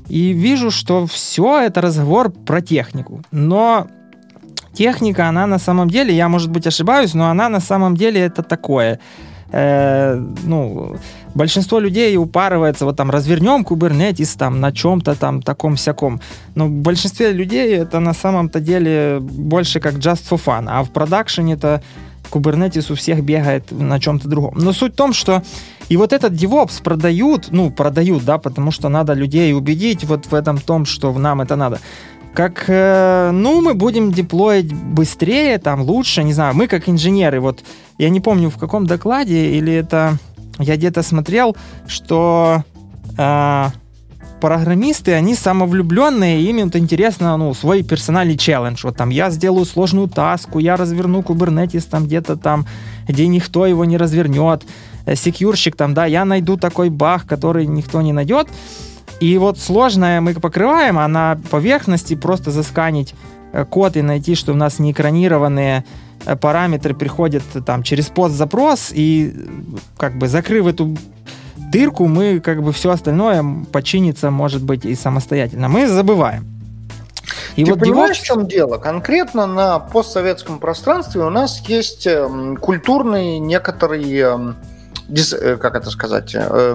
и вижу, что все это разговор про технику. Но техника, она на самом деле, я, может быть, ошибаюсь, но она на самом деле это такое. Э, ну, большинство людей упарывается, вот там развернем Kubernetes там на чем-то там таком-сяком. Но в большинстве людей это на самом-то деле больше как just for fun. А в продакшене-то Kubernetes у всех бегает на чем-то другом. Но суть в том, что и вот этот DevOps продают, ну, продают, да, потому что надо людей убедить вот в этом том, что нам это надо. Как, э, ну, мы будем деплоить быстрее, там, лучше, не знаю, мы как инженеры, вот, я не помню, в каком докладе, или это, я где-то смотрел, что э, программисты, они самовлюбленные, им вот интересно, ну, свой персональный челлендж, вот там, я сделаю сложную таску, я разверну Kubernetes там где-то там, где никто его не развернет, секьюрщик там, да, я найду такой баг, который никто не найдет. И вот сложное мы покрываем, а на поверхности просто засканить код и найти, что у нас не экранированные параметры приходят там через пост-запрос, и как бы закрыв эту дырку, мы как бы все остальное починится, может быть, и самостоятельно. Мы забываем. И Ты вот понимаешь, DevOps... в чем дело? Конкретно на постсоветском пространстве у нас есть культурные некоторые, как это сказать...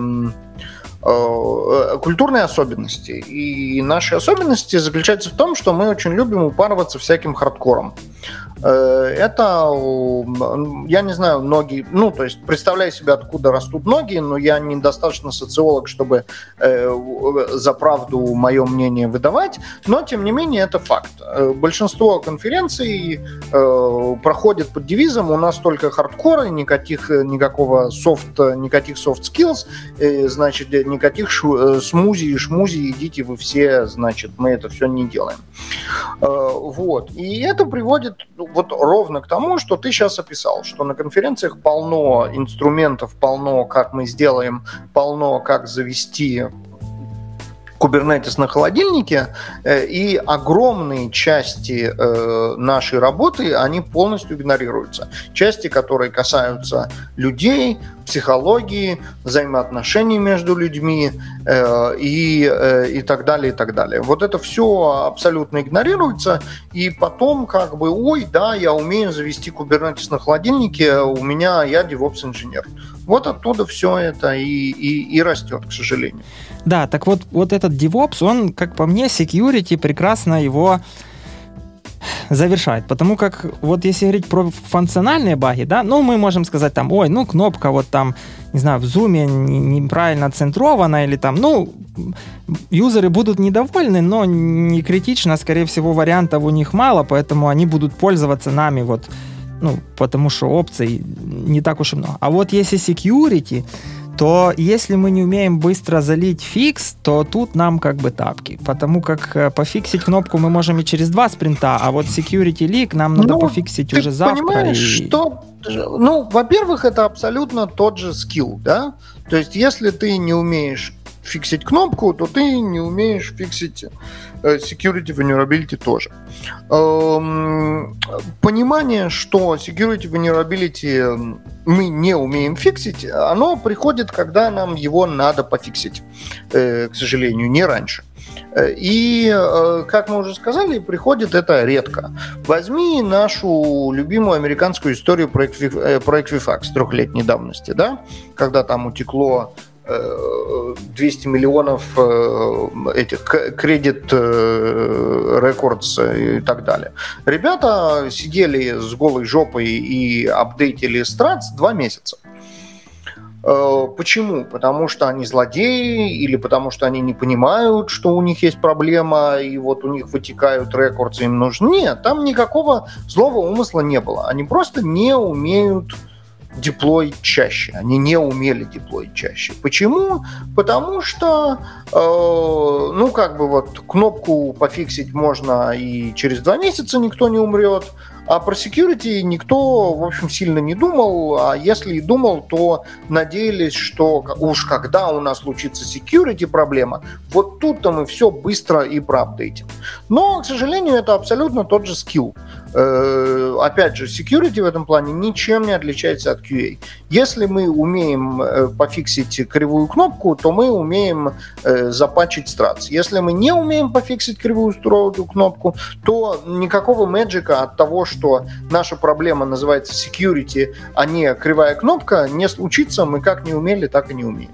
культурные особенности. И наши особенности заключаются в том, что мы очень любим упарываться всяким хардкором. Это, я не знаю, ноги, ну, то есть, представляю себе, откуда растут ноги, но я недостаточно социолог, чтобы э, за правду мое мнение выдавать, но, тем не менее, это факт. Большинство конференций э, проходит под девизом «У нас только хардкор, никаких, никакого софт, никаких soft skills, э, значит, никаких шу, смузи и шмузи, идите вы все, значит, мы это все не делаем». Э, вот. И это приводит вот ровно к тому, что ты сейчас описал, что на конференциях полно инструментов, полно, как мы сделаем, полно, как завести Kubernetes на холодильнике, и огромные части нашей работы, они полностью игнорируются. Части, которые касаются людей, психологии, взаимоотношений между людьми и, и так далее, и так далее. Вот это все абсолютно игнорируется, и потом как бы, ой, да, я умею завести Kubernetes на холодильнике, у меня, я DevOps-инженер. Вот оттуда все это и, и, и растет, к сожалению. Да, так вот, вот этот DevOps, он, как по мне, security прекрасно его завершает. Потому как, вот если говорить про функциональные баги, да, ну, мы можем сказать там, ой, ну, кнопка вот там, не знаю, в зуме неправильно центрована, или там, ну, юзеры будут недовольны, но не критично, скорее всего, вариантов у них мало, поэтому они будут пользоваться нами вот, ну, потому что опций не так уж и много. А вот если security, то если мы не умеем быстро залить фикс, то тут нам как бы тапки. Потому как пофиксить кнопку мы можем и через два спринта, а вот security leak нам надо ну, пофиксить уже завтра. Понимаешь, и... что... Ну, во-первых, это абсолютно тот же скилл, да? То есть, если ты не умеешь фиксить кнопку, то ты не умеешь фиксить security vulnerability тоже. Понимание, что security vulnerability мы не умеем фиксить, оно приходит, когда нам его надо пофиксить, к сожалению, не раньше. И, как мы уже сказали, приходит это редко. Возьми нашу любимую американскую историю про Equifax трехлетней давности, да? Когда там утекло двести миллионов этих кредит рекордс и так далее. Ребята сидели с голой жопой и апдейтили стратс два месяца. Почему? Потому что они злодеи или потому что они не понимают, что у них есть проблема и вот у них вытекают рекордсы, им нужны? Нет, там никакого злого умысла не было. Они просто не умеют деплоить чаще. Они не умели деплоить чаще. Почему? Потому что, э, ну, как бы вот кнопку пофиксить можно и через два месяца никто не умрет, а про security никто, в общем, сильно не думал, а если и думал, то надеялись, что уж когда у нас случится security проблема, вот тут-то мы все быстро и проапдейтим. Но, к сожалению, это абсолютно тот же скилл. Опять же, security в этом плане ничем не отличается от кью эй. Если мы умеем пофиксить кривую кнопку, то мы умеем запатчить страц. Если мы не умеем пофиксить кривую кнопку, то никакого мэджика от того, что наша проблема называется security, а не кривая кнопка, не случится. Мы как не умели, так и не умеем.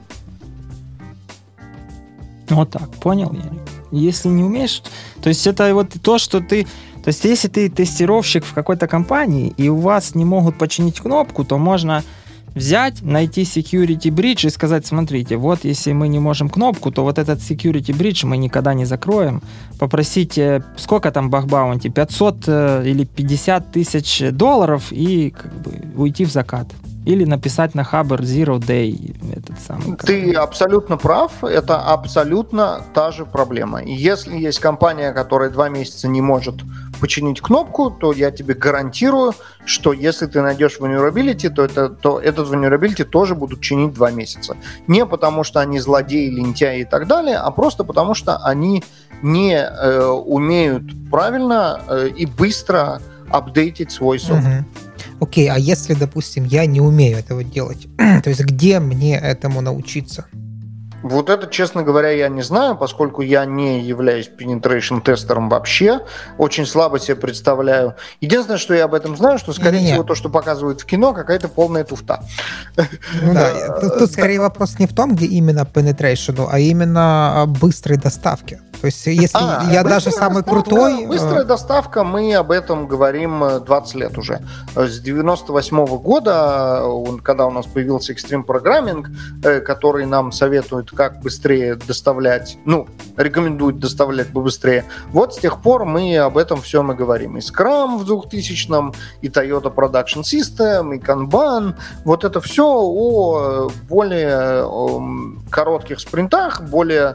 Вот так, понял, Ярик? Если не умеешь, то есть это вот то, что ты... То есть если ты тестировщик в какой-то компании, и у вас не могут починить кнопку, то можно взять, найти security bridge и сказать, смотрите, вот если мы не можем кнопку, то вот этот security bridge мы никогда не закроем. Попросите, сколько там баг-баунти, пятьсот или пятьдесят тысяч долларов и как бы уйти в закат. Или написать на Хабр Zero Day этот самый. Ты абсолютно прав, это абсолютно та же проблема. И если есть компания, которая два месяца не может починить кнопку, то я тебе гарантирую, что если ты найдешь vulnerability, то, это, то этот vulnerability тоже будут чинить два месяца. Не потому, что они злодеи, лентяи и так далее, а просто потому, что они не э, умеют правильно э, и быстро апдейтить свой софт. Угу. Окей, а если, допустим, я не умею этого делать, то есть где мне этому научиться? Вот это, честно говоря, я не знаю, поскольку я не являюсь penetration-тестером вообще, очень слабо себе представляю. Единственное, что я об этом знаю, что, скорее Не-не-не. всего, то, что показывают в кино, какая-то полная туфта. Ну да, тут, тут скорее вопрос не в том, где именно penetration, а именно быстрой доставке. То есть, если а, я даже самый доставка, крутой... Быстрая доставка, мы об этом говорим двадцать лет уже. С девяносто восьмого года, когда у нас появился Extreme Programming, который нам советует, как быстрее доставлять, ну, рекомендует доставлять побыстрее, вот с тех пор мы об этом всем и говорим. И Scrum в двухтысячном, и Toyota Production System, и Kanban. Вот это все о более коротких спринтах, более...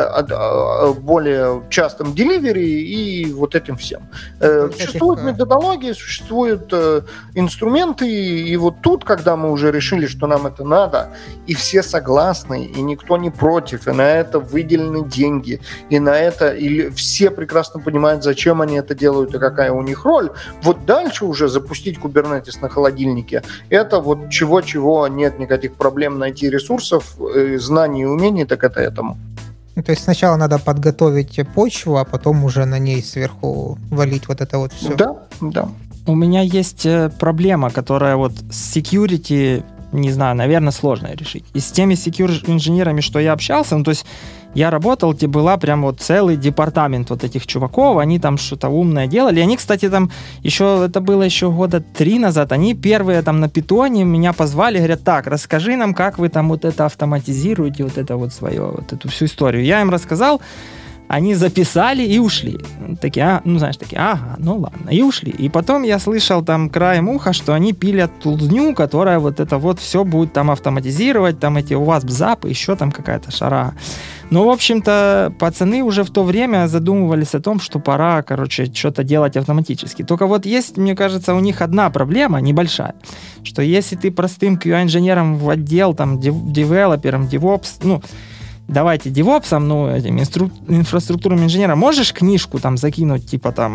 более частым деливери и вот этим всем. Существуют этих... методологии, существуют инструменты, и вот тут, когда мы уже решили, что нам это надо, и все согласны, и никто не против, и на это выделены деньги, и на это и все прекрасно понимают, зачем они это делают и какая у них роль, вот дальше уже запустить Kubernetes на холодильнике, это вот чего-чего нет никаких проблем найти ресурсов, знаний и умений, так это этому. Ну, то есть сначала надо подготовить почву, а потом уже на ней сверху валить вот это вот все. Да, да. У меня есть проблема, которая вот с security, не знаю, наверное, сложно решить. И с теми security-инженерами, что я общался, ну, то есть я работал, где была прям вот целый департамент вот этих чуваков, они там что-то умное делали. И они, кстати, там еще, это было еще года три назад, они первые там на питоне меня позвали, говорят, так, расскажи нам, как вы там вот это автоматизируете, вот это вот свое, вот эту всю историю. Я им рассказал, они записали и ушли. Такие, а, ну, знаешь, такие, ага, ну ладно, и ушли. И потом я слышал там краем уха, что они пилят тулзню, которая вот это вот все будет там автоматизировать, там эти у вас бзапы, еще там какая-то шара. Ну, в общем-то, пацаны уже в то время задумывались о том, что пора, короче, что-то делать автоматически. Только вот есть, мне кажется, у них одна проблема небольшая, что если ты простым кью эй-инженером в отдел, там, девелопером, DevOps, ну, давайте DevOps, ну, этим инстру... инфраструктурным инженером, можешь книжку там закинуть, типа там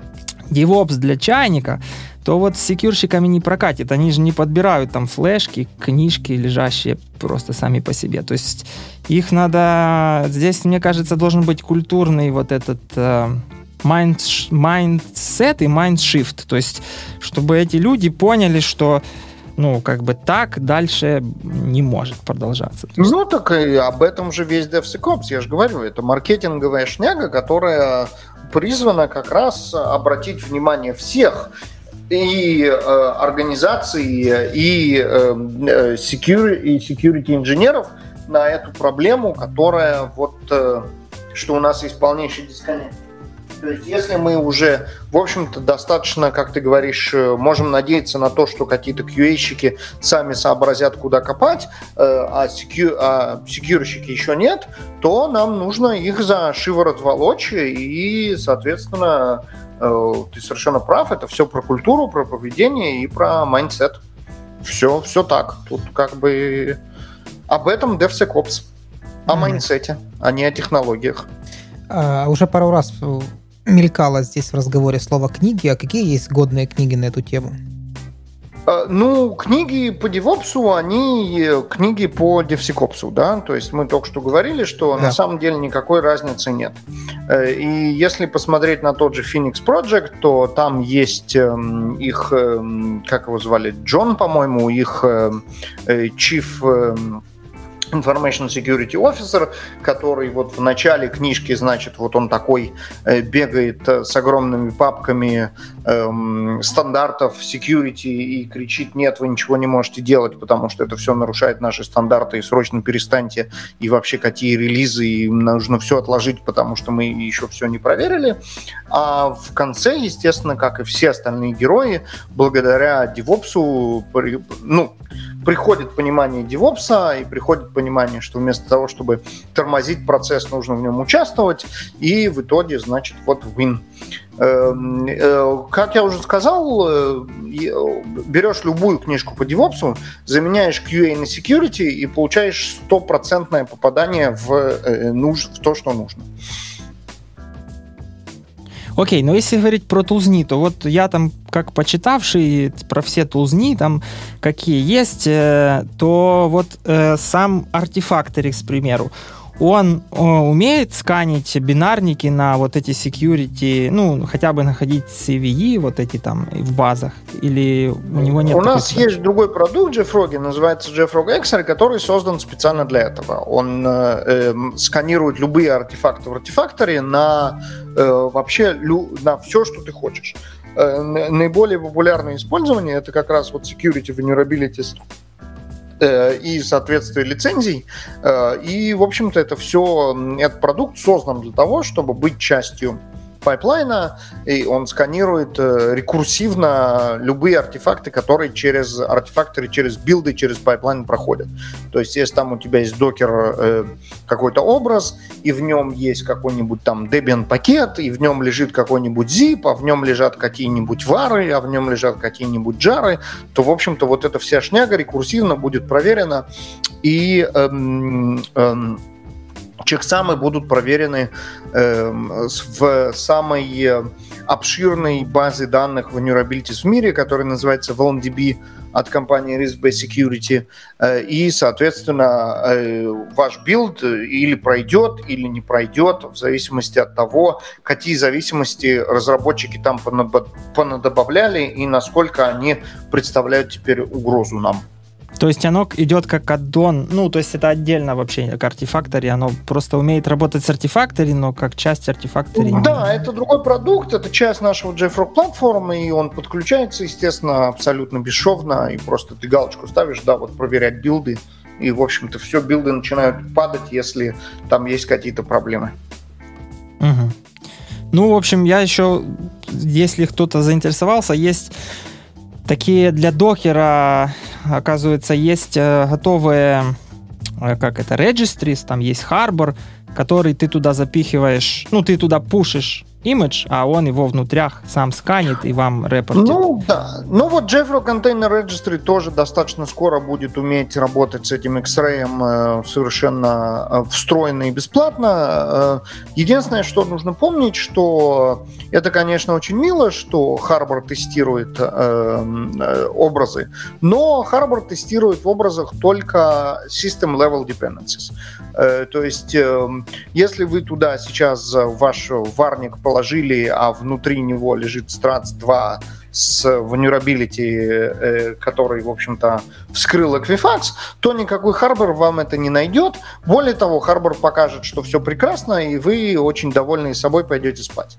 DevOps для чайника, то вот с секьюрщиками не прокатит. Они же не подбирают там флешки, книжки, лежащие просто сами по себе. То есть их надо... Здесь, мне кажется, должен быть культурный вот этот э, mind... mindset и mindshift. То есть чтобы эти люди поняли, что ну, как бы так дальше не может продолжаться. Ну, так и об этом же весь DevSecOps, я же говорю, это маркетинговая шняга, которая призвана как раз обратить внимание всех, и э, организаций, и, э, security, и security инженеров на эту проблему, которая вот, э, что у нас есть полнейший дисконнект. То есть если мы уже, в общем-то, достаточно, как ты говоришь, можем надеяться на то, что какие-то кью эй-щики сами сообразят, куда копать, а, секью, а секьюрщики еще нет, то нам нужно их за шиворот волочь, и, соответственно, ты совершенно прав, это все про культуру, про поведение и про майндсет. Все, все так. Тут как бы об этом DevSecOps, о майндсете, а не о технологиях. А, уже пару раз мелькало здесь в разговоре слово «книги». А какие есть годные книги на эту тему? Ну, книги по DevOps, они книги по DevSecOps, да, то есть мы только что говорили, что да. на самом деле никакой разницы нет. И если посмотреть на тот же Phoenix Project, то там есть их, как его звали, Джон, по-моему, их Chief Information Security Officer, который вот в начале книжки, значит, вот он такой э, бегает с огромными папками э, стандартов security и кричит: нет, вы ничего не можете делать, потому что это все нарушает наши стандарты, и срочно перестаньте, и вообще какие релизы, и нужно все отложить, потому что мы еще все не проверили. А в конце, естественно, как и все остальные герои, благодаря DevOps, ну, приходит понимание DevOps, и приходит понимание, что вместо того, чтобы тормозить процесс, нужно в нем участвовать, и в итоге, значит, вот win. Как я уже сказал, берешь любую книжку по DevOps, заменяешь кью эй на security и получаешь стопроцентное попадание в, в то, что нужно. Окей, но если говорить про тулзни, то вот я там, как почитавший про все тулзни, там какие есть, то вот э, сам Artifactory, к примеру, он э, умеет сканить бинарники на вот эти security, ну, хотя бы находить си ви и вот эти там в базах, или у него нет? У нас цели? Есть другой продукт JFrog, называется JFrog Xray, который создан специально для этого. Он э, э, сканирует любые артефакты в Artifactory на э, вообще лю, на все, что ты хочешь. Э, наиболее популярное использование — это как раз вот security vulnerabilities и соответствие лицензий. И, в общем-то, это все, этот продукт создан для того, чтобы быть частью пайплайна, и он сканирует рекурсивно любые артефакты, которые через артефакторы, через билды, через пайплайн проходят. То есть, если там у тебя есть докер э, какой-то образ, и в нем есть какой-нибудь там Debian пакет, и в нем лежит какой-нибудь zip, а в нем лежат какие-нибудь вары, а в нем лежат какие-нибудь джары, то, в общем-то, вот эта вся шняга рекурсивно будет проверена, и эм, эм, чексамы будут проверены э, в самой обширной базе данных vulnerabilities в мире, которая называется vulndb от компании Risk-Based Security. Э, и, соответственно, э, ваш билд или пройдет, или не пройдет, в зависимости от того, какие зависимости разработчики там понадобавляли и насколько они представляют теперь угрозу нам. То есть оно идет как аддон, ну, то есть это отдельно вообще к Artifactory, оно просто умеет работать с Artifactory, но как часть Artifactory. Да, не... это другой продукт, это часть нашего JFrog платформы, и он подключается, естественно, абсолютно бесшовно, и просто ты галочку ставишь, да, вот проверять билды, и, в общем-то, все, билды начинают падать, если там есть какие-то проблемы. Угу. Ну, в общем, я еще, если кто-то заинтересовался, есть... Такие для докера, оказывается, есть готовые, как это, registries, там есть Harbor, который ты туда запихиваешь, ну, ты туда пушишь image, а он его внутрях сам сканит и вам репортит. Ну, да. Ну, вот JFrog Container Registry тоже достаточно скоро будет уметь работать с этим X-Ray совершенно встроенно и бесплатно. Единственное, что нужно помнить, что это, конечно, очень мило, что Harbor тестирует э, образы, но Harbor тестирует в образах только System Level Dependencies. Э, то есть, э, если вы туда сейчас ваш варник положили, а внутри него лежит Struts два с vulnerability, который, в общем-то, вскрыл Equifax, то никакой Harbor вам это не найдет. Более того, Harbor покажет, что все прекрасно, и вы очень довольны собой пойдете спать.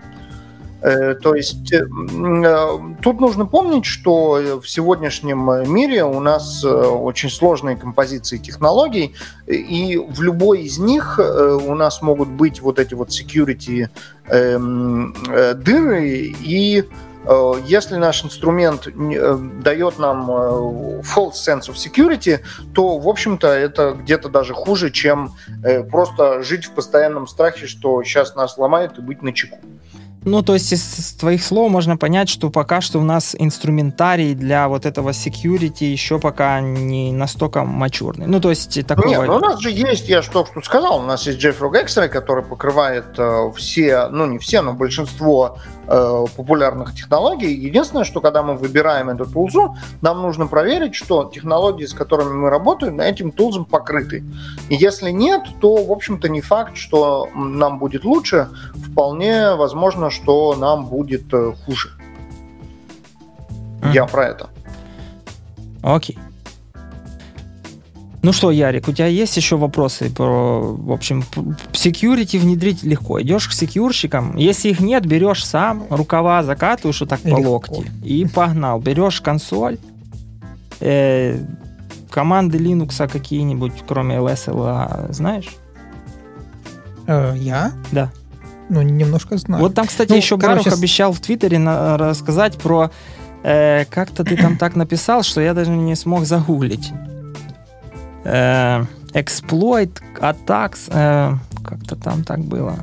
То есть тут нужно помнить, что в сегодняшнем мире у нас очень сложные композиции технологий, и в любой из них у нас могут быть вот эти вот security дыры, и если наш инструмент дает нам false sense of security, то, в общем-то, это где-то даже хуже, чем просто жить в постоянном страхе, что сейчас нас ломают, и быть начеку. Ну, то есть из твоих слов можно понять, что пока что у нас инструментарий для вот этого security еще пока не настолько мачурный. Ну, то есть такого... Нет, ну, у нас же есть, я же только что сказал, у нас есть JFrog X-Ray, который покрывает э, все, ну не все, но большинство э, популярных технологий. Единственное, что когда мы выбираем эту тулзу, нам нужно проверить, что технологии, с которыми мы работаем, этим тулзом покрыты. И если нет, то, в общем-то, не факт, что нам будет лучше. Вполне возможно, что нам будет хуже. Mm. Я про это. Окей. Ну что, Ярик, у тебя есть еще вопросы про, в общем, security внедрить легко. Идешь к секьюрщикам, если их нет, берешь сам, рукава закатываешь вот так по локти и погнал. Берешь консоль, э, команды Linux какие-нибудь, кроме эл эс эл а, знаешь? Э, я? Да. Ну, немножко знаю. Вот там, кстати, ну, еще короче, Барух обещал в Твиттере на, рассказать про... Э, как-то ты там так написал, что я даже не смог загуглить. Э, exploit, attacks... Э, как-то там так было.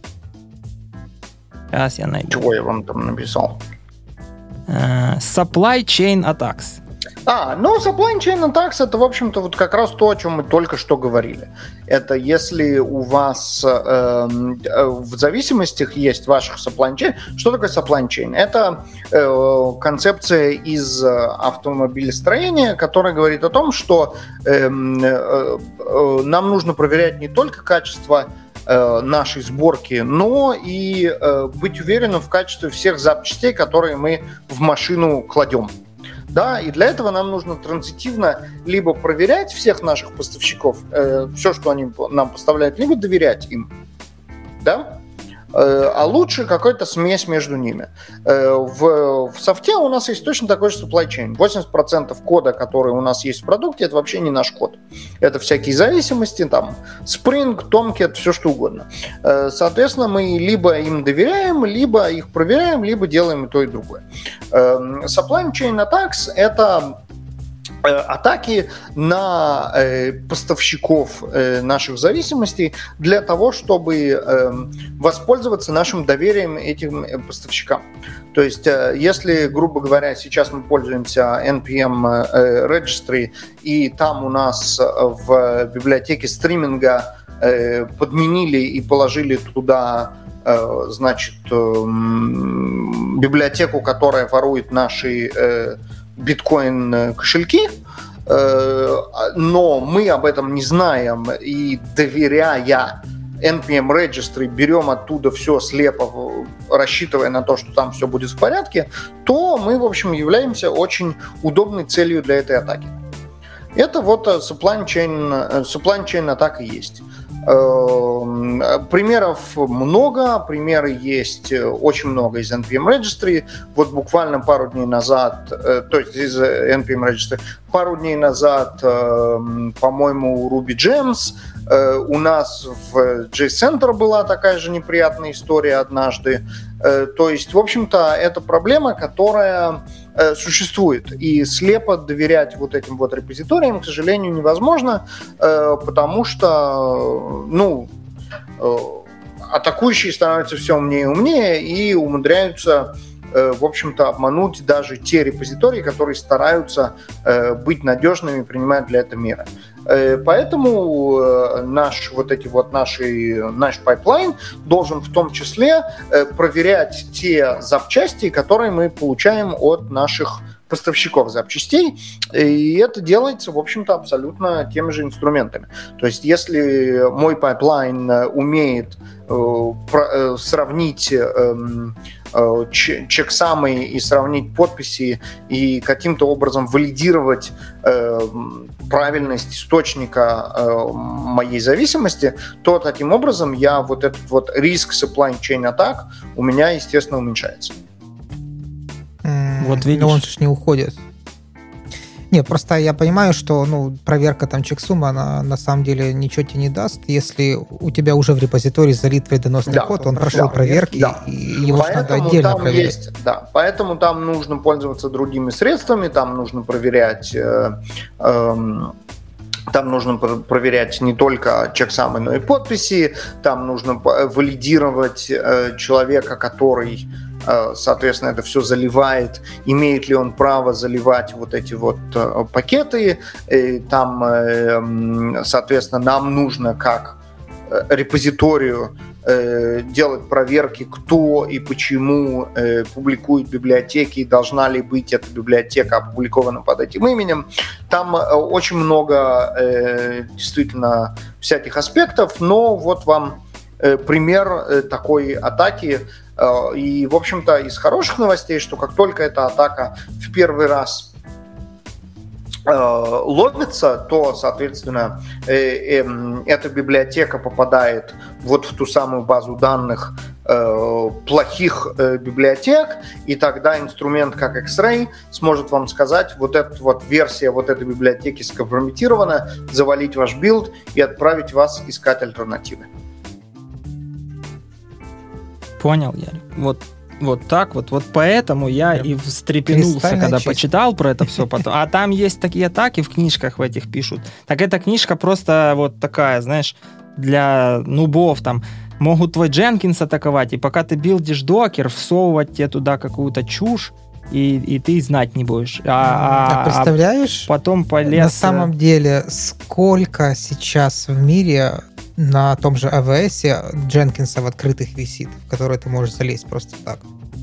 Сейчас я найду. Чего я вам там написал? Э, supply chain attacks. А, ну, supply chain attacks — это, в общем-то, вот как раз то, о чем мы только что говорили. Это если у вас э, э, в зависимостях есть ваших supply chain. Что такое supply chain? Это э, концепция из автомобилестроения, которая говорит о том, что э, э, э, нам нужно проверять не только качество э, нашей сборки, но и э, быть уверенным в качестве всех запчастей, которые мы в машину кладем. Да, и для этого нам нужно транзитивно либо проверять всех наших поставщиков, э, все, что они нам поставляют, либо доверять им, да, э, а лучше какая-то смесь между ними. Э, в, в софте у нас есть точно такой же supply chain. восемьдесят процентов кода, который у нас есть в продукте, это вообще не наш код. Это всякие зависимости, там, Spring, Tomcat, все что угодно. Э, соответственно, мы либо им доверяем, либо их проверяем, либо делаем и то, и другое. Supply chain attacks — это атаки на э, поставщиков э, наших зависимостей для того, чтобы э, воспользоваться нашим доверием этим поставщикам. То есть, э, если, грубо говоря, сейчас мы пользуемся эн пи эм э, Registry, и там у нас в библиотеке стриминга э, подменили и положили туда значит, библиотеку, которая ворует наши биткоин-кошельки, но мы об этом не знаем, и доверяя эн пи эм Registry берем оттуда все слепо, рассчитывая на то, что там все будет в порядке, то мы, в общем, являемся очень удобной целью для этой атаки. Это вот supply chain, supply chain атака и есть. Примеров много, примеры есть очень много из эн пи эм Registry. Вот буквально пару дней назад, то есть из эн пи эм Registry, пару дней назад, по-моему, у Ruby Gems, у нас в JCenter была такая же неприятная история однажды. То есть, в общем-то, это проблема, которая существует. И слепо доверять вот этим вот репозиториям, к сожалению, невозможно, потому что, ну, атакующие становятся все умнее и умнее и умудряются, в общем-то, обмануть даже те репозитории, которые стараются быть надежными и принимать для этого меры. Поэтому наш, вот эти вот наши, наш пайплайн должен в том числе проверять те запчасти, которые мы получаем от наших поставщиков запчастей, и это делается, в общем-то, абсолютно теми же инструментами. То есть, если мой пайплайн умеет э, про, э, сравнить э, э, чексамы и сравнить подписи и каким-то образом валидировать э, правильность источника э, моей зависимости, то таким образом я вот этот вот риск supply chain атак у меня, естественно, уменьшается. Вот видишь. Но он же не уходит. Не, просто я понимаю, что ну, проверка там чексума, она на самом деле ничего тебе не даст, если у тебя уже в репозитории залит вредоносный да, код, он прошел да, проверки, да. и его надо отдельно там проверять. Есть, да, поэтому там нужно пользоваться другими средствами, там нужно проверять э, э, Там нужно проверять не только чексамы, но и подписи. Там нужно валидировать человека, который, соответственно, это все заливает. Имеет ли он право заливать вот эти вот пакеты. И там, соответственно, нам нужно как репозиторию делать проверки, кто и почему э, публикует библиотеки, и должна ли быть эта библиотека опубликована под этим именем. Там э, очень много э, действительно всяких аспектов, но вот вам э, пример э, такой атаки. Э, и, в общем-то, из хороших новостей, что как только эта атака в первый раз ловится, то, соответственно, э, э, эта библиотека попадает вот в ту самую базу данных э, плохих э, библиотек, и тогда инструмент как X-Ray сможет вам сказать, вот эта вот версия вот этой библиотеки скомпрометирована, завалить ваш билд и отправить вас искать альтернативы. Понял, Ярик. Вот Вот так вот. Вот поэтому я и встрепенулся, когда честь. почитал про это все потом. А там есть такие атаки в книжках в этих пишут. Так эта книжка просто вот такая, знаешь, для нубов там. Могут твой Jenkins атаковать, и пока ты билдишь докер, всовывать тебе туда какую-то чушь, и, и ты знать не будешь. А, а, а представляешь, а потом полез... на самом деле, сколько сейчас в мире... на том же эй ви эс Дженкинса в открытых висит, в который ты можешь залезть просто так.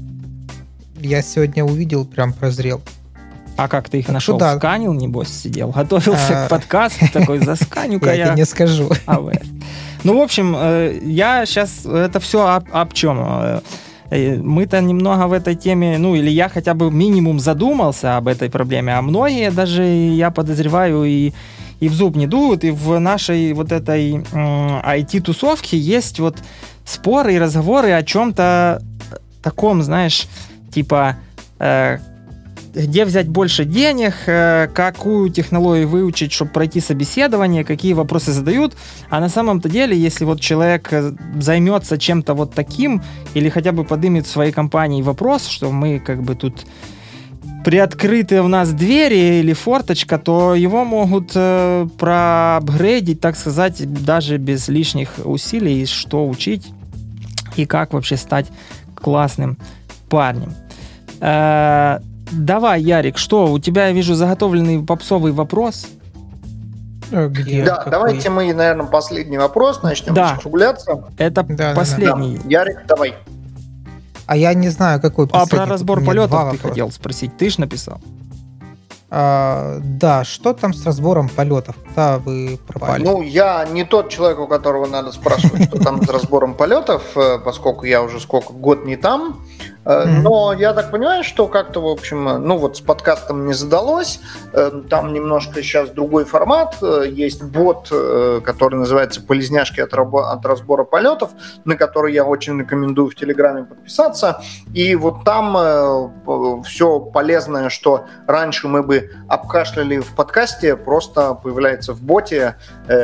Я сегодня увидел, прям прозрел. А как ты их так нашел? Да. Сканил, небось, сидел? Готовился а... к подкасту, такой, засканю-ка я. Я тебе не скажу. Ну, в общем, я сейчас... Это все об чем? Мы-то немного в этой теме, ну, или я хотя бы минимум задумался об этой проблеме, а многие даже, я подозреваю, и и в зуб не дуют, и в нашей вот этой э, ай ти-тусовке есть вот споры и разговоры о чем-то таком, знаешь, типа, э, где взять больше денег, э, какую технологию выучить, чтобы пройти собеседование, какие вопросы задают. А на самом-то деле, если вот человек займется чем-то вот таким, или хотя бы поднимет в своей компании вопрос, что мы как бы тут... приоткрыты у нас двери или форточка, то его могут э, проапгрейдить, так сказать, даже без лишних усилий, что учить и как вообще стать классным парнем. Э, давай, Ярик, что, у тебя, я вижу, заготовленный попсовый вопрос? Где? Да, какой? Давайте мы, наверное, последний вопрос начнем да. скругляться. Это да, последний. Да. Ярик, давай. А я не знаю, какой последний. А про разбор полетов ты вопроса. Хотел спросить. Ты ж написал. А, да, что там с разбором полетов? Куда вы пропали? Ну, я не тот человек, у которого надо спрашивать, что там с разбором полетов, поскольку я уже сколько, год не там. Но я так понимаю, что как-то, в общем, ну вот с подкастом не задалось. Там немножко сейчас другой формат. Есть бот, который называется «Полезняшки от, рабо- от разбора полетов», на который я очень рекомендую в Телеграме подписаться. И вот там все полезное, что раньше мы бы обкашляли в подкасте, просто появляется в боте.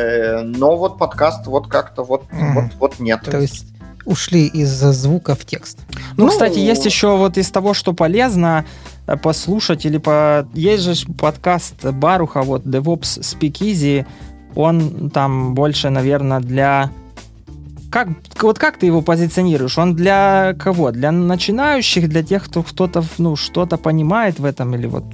Но вот подкаст вот как-то вот, mm. вот, вот нет. То есть ушли из звука в текст. Ну, ну, кстати, есть еще вот из того, что полезно послушать, или по... Есть же подкаст Баруха, вот DevOps Speakeasy, он там больше, наверное, для... Как, вот как ты его позиционируешь? Он для кого? Для начинающих, для тех, кто кто-то, ну, что-то понимает в этом, или вот...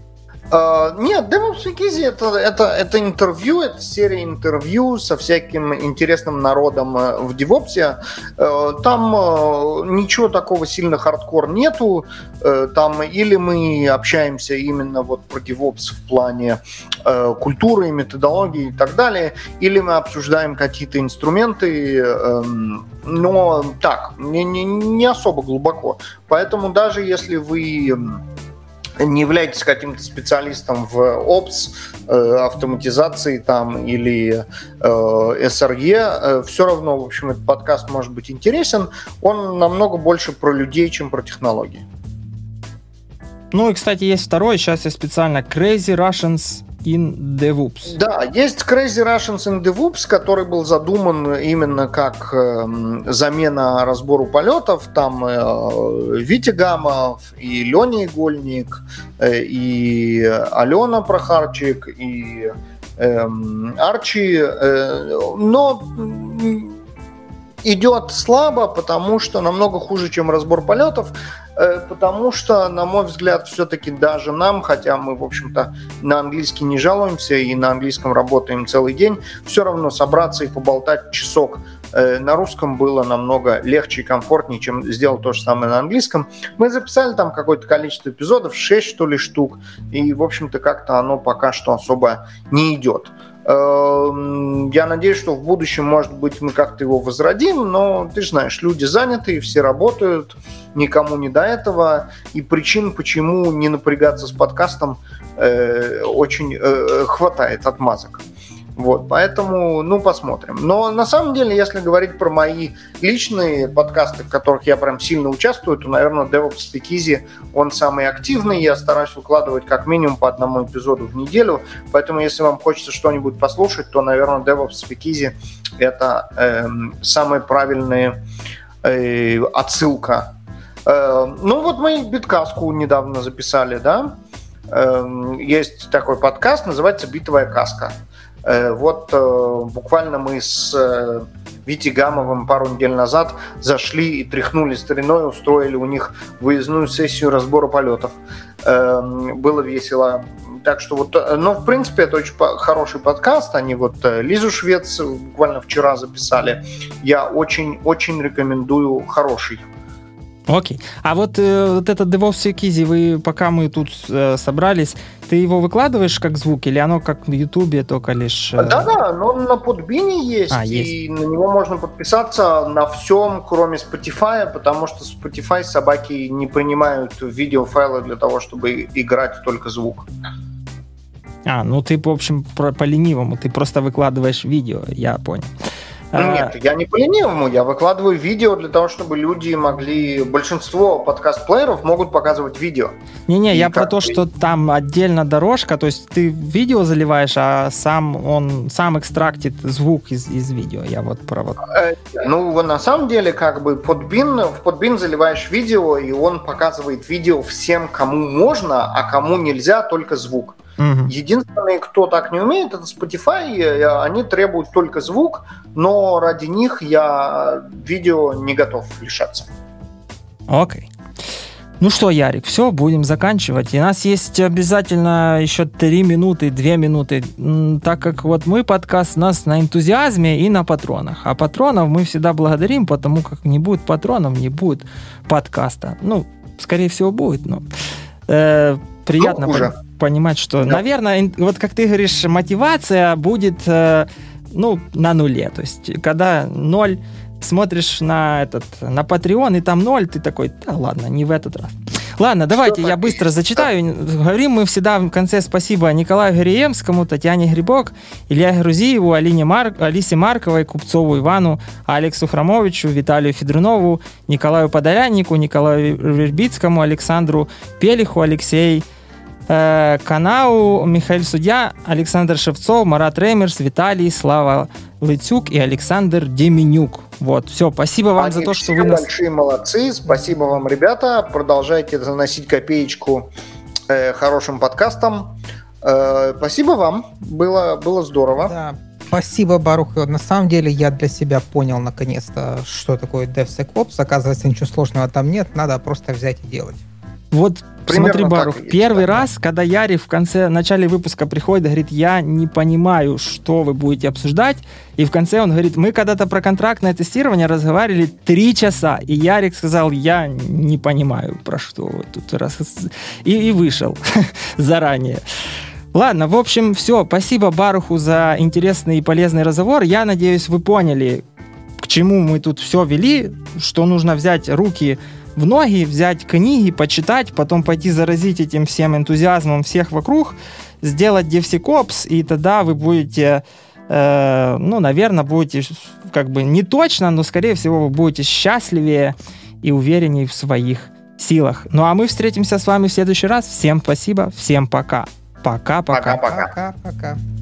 Uh, нет, DevOps Speakeasy это, это, это интервью, это серия интервью со всяким интересным народом в DevOps. Uh, там uh, ничего такого сильно хардкор нету. Uh, там или мы общаемся именно вот про DevOps в плане uh, культуры, методологии и так далее, или мы обсуждаем какие-то инструменты, uh, но так, не, не, не особо глубоко. Поэтому даже если вы не являетесь каким-то специалистом в Ops, э, автоматизации там или э, эс эр и, э, все равно, в общем, этот подкаст может быть интересен. Он намного больше про людей, чем про технологии. Ну и, кстати, есть второй, сейчас я специально Crazy Russians in DevOps. Да, есть Crazy Russians in DevOps, который был задуман именно как э, замена разбору полетов. Там э, Витя Гамов, и Леня Игольник, э, и Алена Прохарчик, и э, Арчи, э, но идет слабо, потому что намного хуже, чем разбор полетов, э, потому что, на мой взгляд, все-таки даже нам, хотя мы, в общем-то, на английский не жалуемся и на английском работаем целый день, все равно собраться и поболтать часок э, на русском было намного легче и комфортнее, чем сделать то же самое на английском. Мы записали там какое-то количество эпизодов, шесть, что ли, штук, и, в общем-то, как-то оно пока что особо не идет. Я надеюсь, что в будущем, может быть, мы как-то его возродим, но ты же знаешь, люди заняты, все работают, никому не до этого, и причин, почему не напрягаться с подкастом, очень хватает отмазок. Вот, поэтому, ну, посмотрим. Но на самом деле, если говорить про мои личные подкасты, в которых я прям сильно участвую, то, наверное, DevOps Speakeasy, он самый активный. Я стараюсь выкладывать как минимум по одному эпизоду в неделю. Поэтому, если вам хочется что-нибудь послушать, то, наверное, DevOps Speakeasy – это э, самая правильная э, отсылка. Э, ну, вот мы биткаску недавно записали, да? Э, есть такой подкаст, называется «Битовая каска». Вот буквально мы с Витей Гамовым пару недель назад зашли и тряхнули стариной, устроили у них выездную сессию разбора полетов. Было весело. Так что вот, ну, в принципе, это очень хороший подкаст. Они вот Лизу Швец буквально вчера записали. Я очень-очень рекомендую, хороший. Окей. А вот, э, вот этот DevOps Speakeasy, вы, пока мы тут э, собрались, ты его выкладываешь как звук, или оно как в Ютубе только лишь... Э... Да-да, но он на Podbean есть, а, есть, и на него можно подписаться на всем, кроме Spotify, потому что Spotify собаки не принимают видеофайлы для того, чтобы играть только звук. А, ну ты, в общем, по, по ленивому, ты просто выкладываешь видео, я понял. Нет, я не по-ленивому, я выкладываю видео для того, чтобы люди могли... Большинство подкаст-плееров могут показывать видео. Не-не, я про то, что там отдельно дорожка, то есть ты видео заливаешь, а сам он сам экстрактит звук из, из видео. Я вот про вот... Ну, на самом деле, как бы Podbean, в Podbean заливаешь видео, и он показывает видео всем, кому можно, а кому нельзя, только звук. Угу. Единственные, кто так не умеет, это Spotify. Они требуют только звук, но ради них я видео не готов лишаться. Окей. Ну что, Ярик, все, будем заканчивать. И у нас есть обязательно еще три минуты, две минуты, так как вот мы подкаст у нас на энтузиазме и на патронах. А патронов мы всегда благодарим, потому как не будет патронов, не будет подкаста. Ну, скорее всего, будет, но э, приятно... Ну, уже. Понимать, что, да. Наверное, вот как ты говоришь, мотивация будет, ну, на нуле. То есть, когда ноль, смотришь на этот, на Patreon, и там ноль, ты такой, да ладно, не в этот раз. Ладно, давайте что я быстро зачитаю. Говорим мы всегда в конце спасибо Николаю Гиреемскому, Татьяне Грибок, Илье Грузиеву, Алине Мар... Алисе Марковой, Купцову Ивану, Алексу Хромовичу, Виталию Федрунову, Николаю Подоляннику, Николаю Вербицкому, Александру Пелиху, Алексею Канау, Михаил Судья, Александр Шевцов, Марат Реймерс, Виталий, Слава Лыцюк и Александр Деменюк. Вот, все, спасибо вам Они за то, что вы нас... большие молодцы, спасибо вам, ребята. Продолжайте заносить копеечку э, хорошим подкастам. Э, спасибо вам, было, было здорово. Да. Спасибо, Барух. На самом деле я для себя понял наконец-то, что такое DevSecOps. Оказывается, ничего сложного там нет, надо просто взять и делать. Вот примерно смотри, Барух, первый да. раз, когда Ярик в конце, в начале выпуска приходит, говорит, я не понимаю, что вы будете обсуждать, и в конце он говорит, мы когда-то про контрактное тестирование разговаривали три часа, и Ярик сказал, я не понимаю, про что вы тут раз... И, и вышел заранее. Ладно, в общем, все, спасибо Баруху за интересный и полезный разговор, я надеюсь, вы поняли, к чему мы тут все вели, что нужно взять руки в ноги, взять книги, почитать, потом пойти заразить этим всем энтузиазмом всех вокруг, сделать DevSecOps, и тогда вы будете, э, ну, наверное, будете, как бы, не точно, но, скорее всего, вы будете счастливее и увереннее в своих силах. Ну, а мы встретимся с вами в следующий раз. Всем спасибо, всем пока. Пока-пока. Пока-пока. Пока-пока.